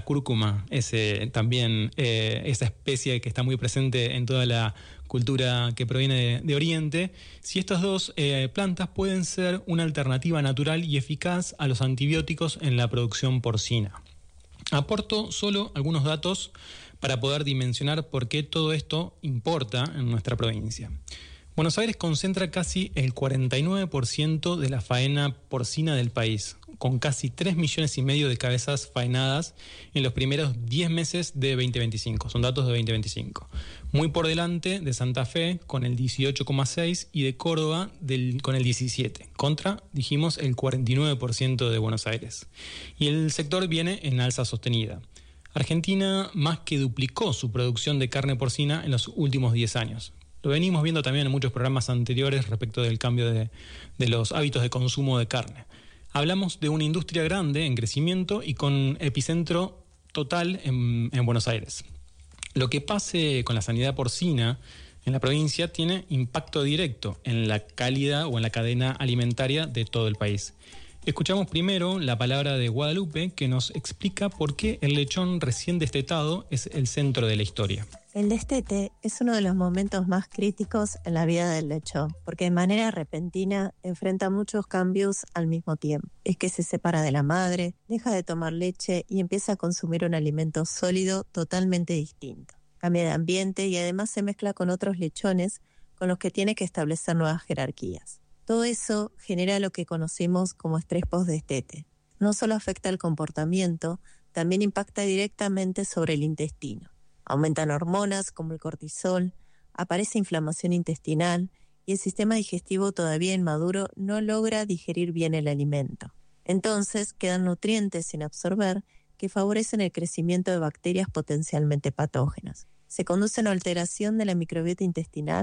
[SPEAKER 13] es también esa especie que está muy presente en toda la cultura que proviene de Oriente, si estas dos plantas pueden ser una alternativa natural y eficaz a los antibióticos en la producción porcina. Aporto solo algunos datos para poder dimensionar por qué todo esto importa en nuestra provincia. Buenos Aires concentra casi el 49% de la faena porcina del país, con casi 3,5 millones de cabezas faenadas en los primeros 10 meses de 2025. Son datos de 2025. Muy por delante de Santa Fe, con el 18,6%, y de Córdoba con el 17%, contra, dijimos, el 49% de Buenos Aires. Y el sector viene en alza sostenida. Argentina más que duplicó su producción de carne porcina en los últimos 10 años. Lo venimos viendo también en muchos programas anteriores respecto del cambio de los hábitos de consumo de carne. Hablamos de una industria grande en crecimiento y con epicentro total en Buenos Aires. Lo que pase con la sanidad porcina en la provincia tiene impacto directo en la calidad o en la cadena alimentaria de todo el país. Escuchamos primero la palabra de Guadalupe, que nos explica por qué el lechón recién destetado es el centro de la historia.
[SPEAKER 14] El destete es uno de los momentos más críticos en la vida del lechón, porque de manera repentina enfrenta muchos cambios al mismo tiempo. Es que se separa de la madre, deja de tomar leche y empieza a consumir un alimento sólido totalmente distinto. Cambia de ambiente y además se mezcla con otros lechones con los que tiene que establecer nuevas jerarquías. Todo eso genera lo que conocemos como estrés postdestete. No solo afecta el comportamiento, también impacta directamente sobre el intestino. Aumentan hormonas como el cortisol, aparece inflamación intestinal y el sistema digestivo todavía inmaduro no logra digerir bien el alimento. Entonces quedan nutrientes sin absorber que favorecen el crecimiento de bacterias potencialmente patógenas. Se conduce a una alteración de la microbiota intestinal,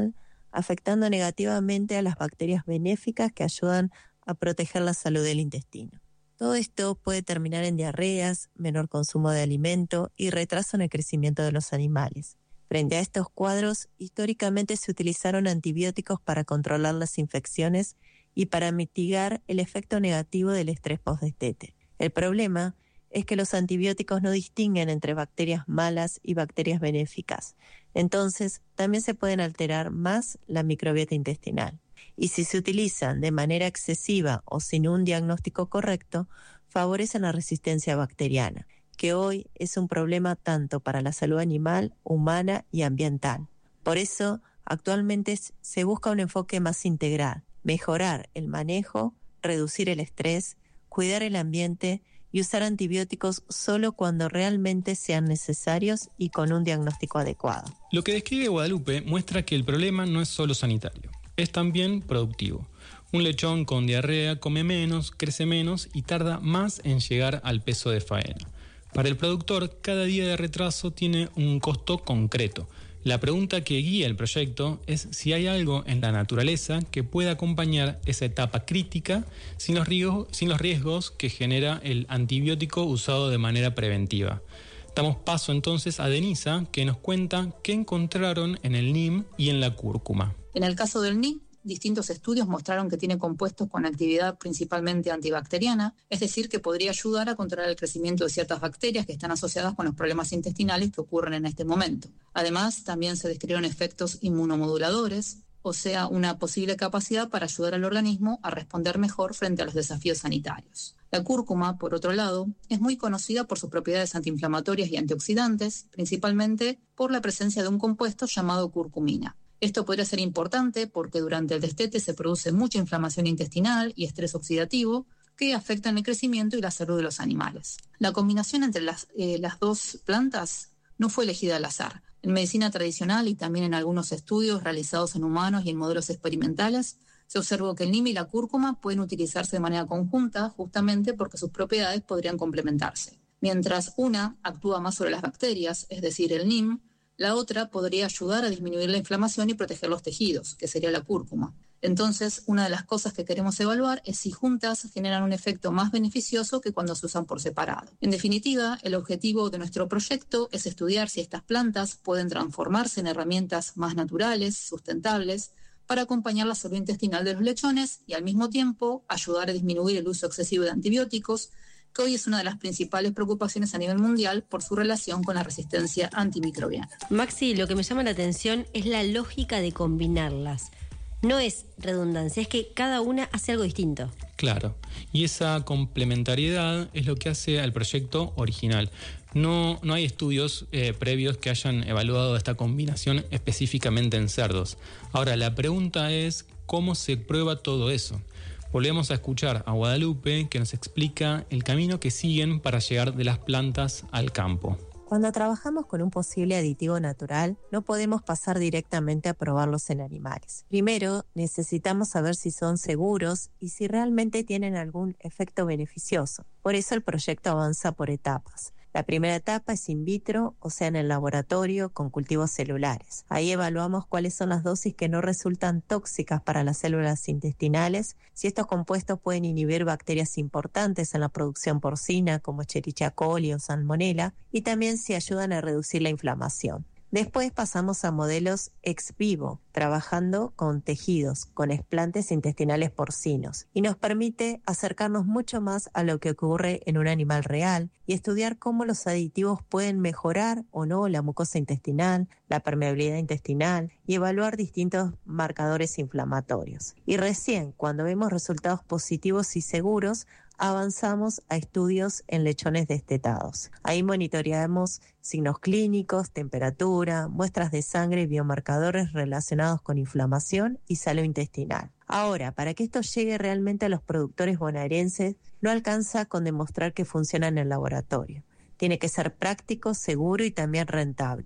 [SPEAKER 14] afectando negativamente a las bacterias benéficas que ayudan a proteger la salud del intestino. Todo esto puede terminar en diarreas, menor consumo de alimento y retraso en el crecimiento de los animales. Frente a estos cuadros, históricamente se utilizaron antibióticos para controlar las infecciones y para mitigar el efecto negativo del estrés postdestete. El problema es que los antibióticos no distinguen entre bacterias malas y bacterias benéficas. Entonces, también se pueden alterar más la microbiota intestinal. Y si se utilizan de manera excesiva o sin un diagnóstico correcto, favorecen la resistencia bacteriana, que hoy es un problema tanto para la salud animal, humana y ambiental. Por eso, actualmente se busca un enfoque más integral, mejorar el manejo, reducir el estrés, cuidar el ambiente y usar antibióticos solo cuando realmente sean necesarios y con un diagnóstico adecuado.
[SPEAKER 13] Lo que describe Guadalupe muestra que el problema no es solo sanitario, es también productivo. Un lechón con diarrea come menos, crece menos y tarda más en llegar al peso de faena. Para el productor, cada día de retraso tiene un costo concreto. La pregunta que guía el proyecto es si hay algo en la naturaleza que pueda acompañar esa etapa crítica sin los riesgos que genera el antibiótico usado de manera preventiva. Damos paso entonces a Denisa, que nos cuenta qué encontraron en el NIM y en la cúrcuma.
[SPEAKER 15] En el caso del NIM, distintos estudios mostraron que tiene compuestos con actividad principalmente antibacteriana, es decir, que podría ayudar a controlar el crecimiento de ciertas bacterias que están asociadas con los problemas intestinales que ocurren en este momento. Además, también se describieron efectos inmunomoduladores, o sea, una posible capacidad para ayudar al organismo a responder mejor frente a los desafíos sanitarios. La cúrcuma, por otro lado, es muy conocida por sus propiedades antiinflamatorias y antioxidantes, principalmente por la presencia de un compuesto llamado curcumina. Esto podría ser importante porque durante el destete se produce mucha inflamación intestinal y estrés oxidativo que afectan el crecimiento y la salud de los animales. La combinación entre las dos plantas no fue elegida al azar. En medicina tradicional y también en algunos estudios realizados en humanos y en modelos experimentales, se observó que el NIM y la cúrcuma pueden utilizarse de manera conjunta justamente porque sus propiedades podrían complementarse. Mientras una actúa más sobre las bacterias, es decir, el NIM, la otra podría ayudar a disminuir la inflamación y proteger los tejidos, que sería la cúrcuma. Entonces, una de las cosas que queremos evaluar es si juntas generan un efecto más beneficioso que cuando se usan por separado. En definitiva, el objetivo de nuestro proyecto es estudiar si estas plantas pueden transformarse en herramientas más naturales, sustentables, para acompañar la salud intestinal de los lechones y al mismo tiempo ayudar a disminuir el uso excesivo de antibióticos, que hoy es una de las principales preocupaciones a nivel mundial por su relación con la resistencia antimicrobiana.
[SPEAKER 3] Maxi, lo que me llama la atención es la lógica de combinarlas. No es redundancia, es que cada una hace algo distinto.
[SPEAKER 13] Claro, y esa complementariedad es lo que hace al proyecto original. No hay estudios previos que hayan evaluado esta combinación específicamente en cerdos. Ahora, la pregunta es, ¿cómo se prueba todo eso? Volvemos a escuchar a Guadalupe, que nos explica el camino que siguen para llegar de las plantas al campo.
[SPEAKER 14] Cuando trabajamos con un posible aditivo natural, no podemos pasar directamente a probarlos en animales. Primero, necesitamos saber si son seguros y si realmente tienen algún efecto beneficioso. Por eso el proyecto avanza por etapas. La primera etapa es in vitro, o sea, en el laboratorio con cultivos celulares. Ahí evaluamos cuáles son las dosis que no resultan tóxicas para las células intestinales, si estos compuestos pueden inhibir bacterias importantes en la producción porcina como Escherichia coli o Salmonella, y también si ayudan a reducir la inflamación. Después pasamos a modelos ex vivo, trabajando con tejidos, con explantes intestinales porcinos, y nos permite acercarnos mucho más a lo que ocurre en un animal real y estudiar cómo los aditivos pueden mejorar o no la mucosa intestinal, la permeabilidad intestinal y evaluar distintos marcadores inflamatorios. Y recién, cuando vemos resultados positivos y seguros, avanzamos a estudios en lechones destetados. Ahí monitoreamos signos clínicos, temperatura, muestras de sangre y biomarcadores relacionados con inflamación y salud intestinal. Ahora, para que esto llegue realmente a los productores bonaerenses, no alcanza con demostrar que funciona en el laboratorio. Tiene que ser práctico, seguro y también rentable.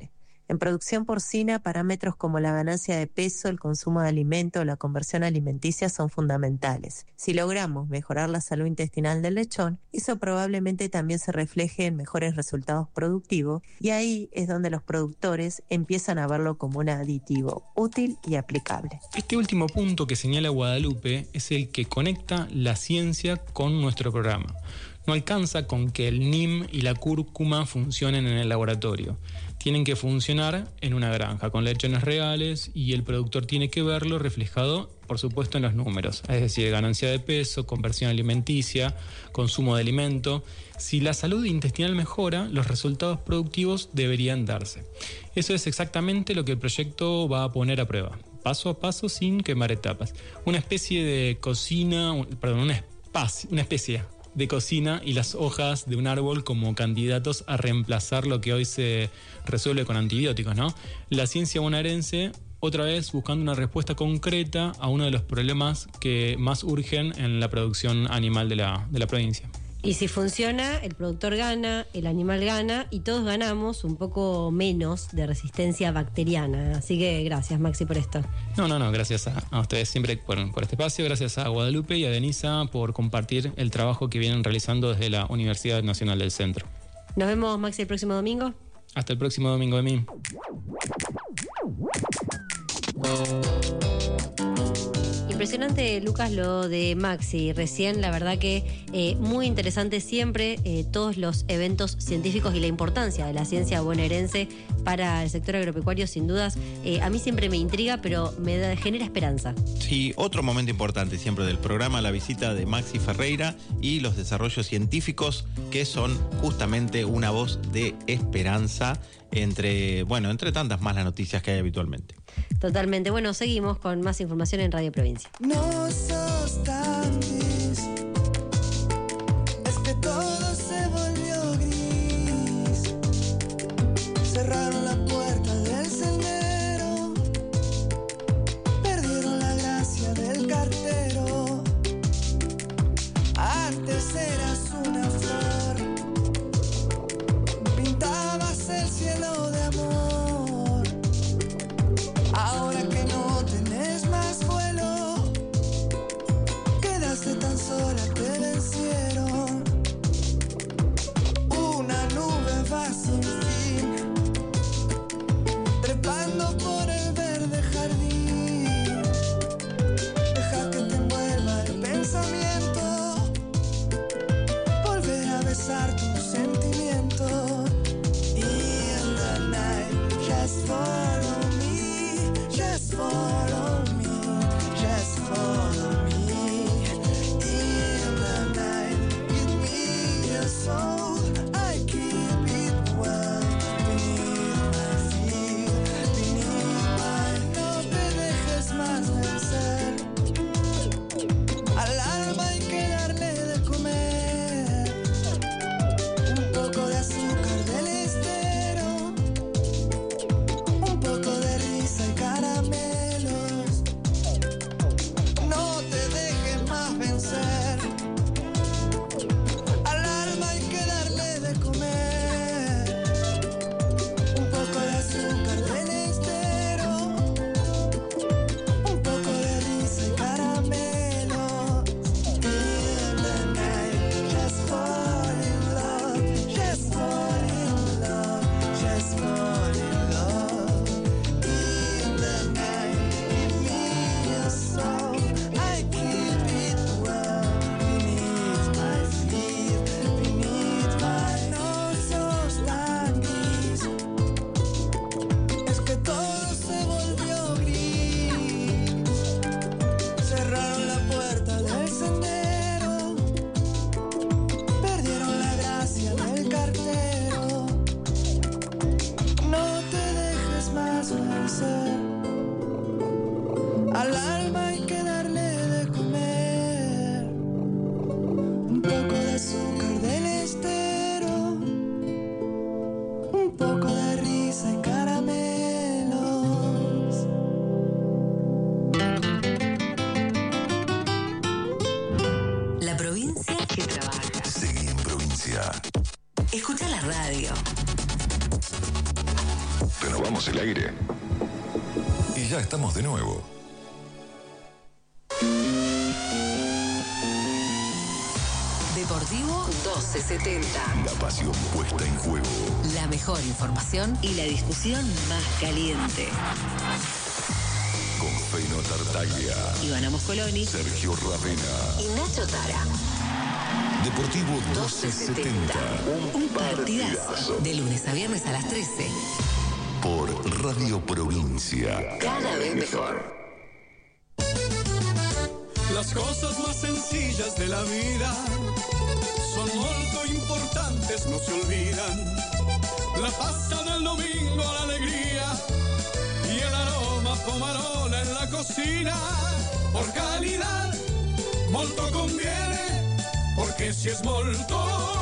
[SPEAKER 14] En producción porcina, parámetros como la ganancia de peso, el consumo de alimento o la conversión alimenticia son fundamentales. Si logramos mejorar la salud intestinal del lechón, eso probablemente también se refleje en mejores resultados productivos, y ahí es donde los productores empiezan a verlo como un aditivo útil y aplicable.
[SPEAKER 13] Este último punto que señala Guadalupe es el que conecta la ciencia con nuestro programa. No alcanza con que el NIM y la cúrcuma funcionen en el laboratorio. Tienen que funcionar en una granja con lechones reales, y el productor tiene que verlo reflejado, por supuesto, en los números. Es decir, ganancia de peso, conversión alimenticia, consumo de alimento. Si la salud intestinal mejora, los resultados productivos deberían darse. Eso es exactamente lo que el proyecto va a poner a prueba, paso a paso, sin quemar etapas. Una especie de cocina, una especie de cocina y las hojas de un árbol como candidatos a reemplazar lo que hoy se resuelve con antibióticos, ¿no? La ciencia bonaerense, otra vez buscando una respuesta concreta a uno de los problemas que más urgen en la producción animal de la provincia.
[SPEAKER 3] Y si funciona, el productor gana, el animal gana y todos ganamos un poco menos de resistencia bacteriana. Así que gracias, Maxi, por esto.
[SPEAKER 13] No, gracias a ustedes siempre por este espacio, gracias a Guadalupe y a Denisa por compartir el trabajo que vienen realizando desde la Universidad Nacional del Centro.
[SPEAKER 3] Nos vemos, Maxi, el próximo domingo.
[SPEAKER 13] Hasta el próximo domingo, Emi.
[SPEAKER 3] Impresionante, Lucas, lo de Maxi recién. La verdad que muy interesante siempre todos los eventos científicos y la importancia de la ciencia bonaerense para el sector agropecuario, sin dudas. A mí siempre me intriga, pero me genera esperanza.
[SPEAKER 4] Sí, otro momento importante siempre del programa, la visita de Maxi Ferreira y los desarrollos científicos que son justamente una voz de esperanza entre tantas malas noticias que hay habitualmente.
[SPEAKER 3] Totalmente. Bueno, seguimos con más información en Radio Provincia.
[SPEAKER 16] No sos tan gris, es que todo se volvió gris. Cerraron la puerta del sendero, perdieron la gracia del cartero. Antes eras una flor, pintabas el cielo de amor. Ahora que no tenés más vuelo, quedaste tan sola, te vencieron. Una nube va sin fin, trepando por el verde jardín. Deja que te envuelva el pensamiento, volver a besar tus sentimientos. In the night, just follow me, just follow me, just follow me. In the night, give me your soul, I keep it well beneath my feet, beneath my. No te dejes más vencer, al alma hay que darle de comer un poco de azúcar del estero, un poco de risa y caramelos. No te dejes más vencer, al alma hay que darle de comer un poco de azúcar del estero, un poco de risa y caramelos. In the night, just fall in love, just fall in love, just fall in love. In the night, give me your soul, I keep it well beneath my feet, beneath my. No sos tan gris, es que todo se volvió gris. Cerraron la puerta del sendero, perdieron la gracia del cartero. No te dejes más vencer, al alma hay que darle de comer un poco de azúcar del estero, un poco de risa y caramelos.
[SPEAKER 1] La provincia que trabaja.
[SPEAKER 2] Seguí en provincia.
[SPEAKER 1] Escucha la radio.
[SPEAKER 2] Renovamos el aire y ya estamos de nuevo.
[SPEAKER 1] Deportivo 1270.
[SPEAKER 2] La pasión puesta en juego.
[SPEAKER 1] La mejor información y la discusión más caliente.
[SPEAKER 2] Con Feno Tartaglia,
[SPEAKER 1] Ivana Moscoloni,
[SPEAKER 2] Sergio Ravena
[SPEAKER 1] y Nacho Tara.
[SPEAKER 2] Deportivo 1270.
[SPEAKER 1] Un partidazo. De lunes a viernes a las 13.
[SPEAKER 2] Por Radio Provincia.
[SPEAKER 1] Cada vez mejor.
[SPEAKER 16] Las cosas más sencillas de la vida son muy importantes, no se olvidan. La pasta del domingo, la alegría y el aroma pomarola en la cocina. Por calidad, molto conviene, porque si es molto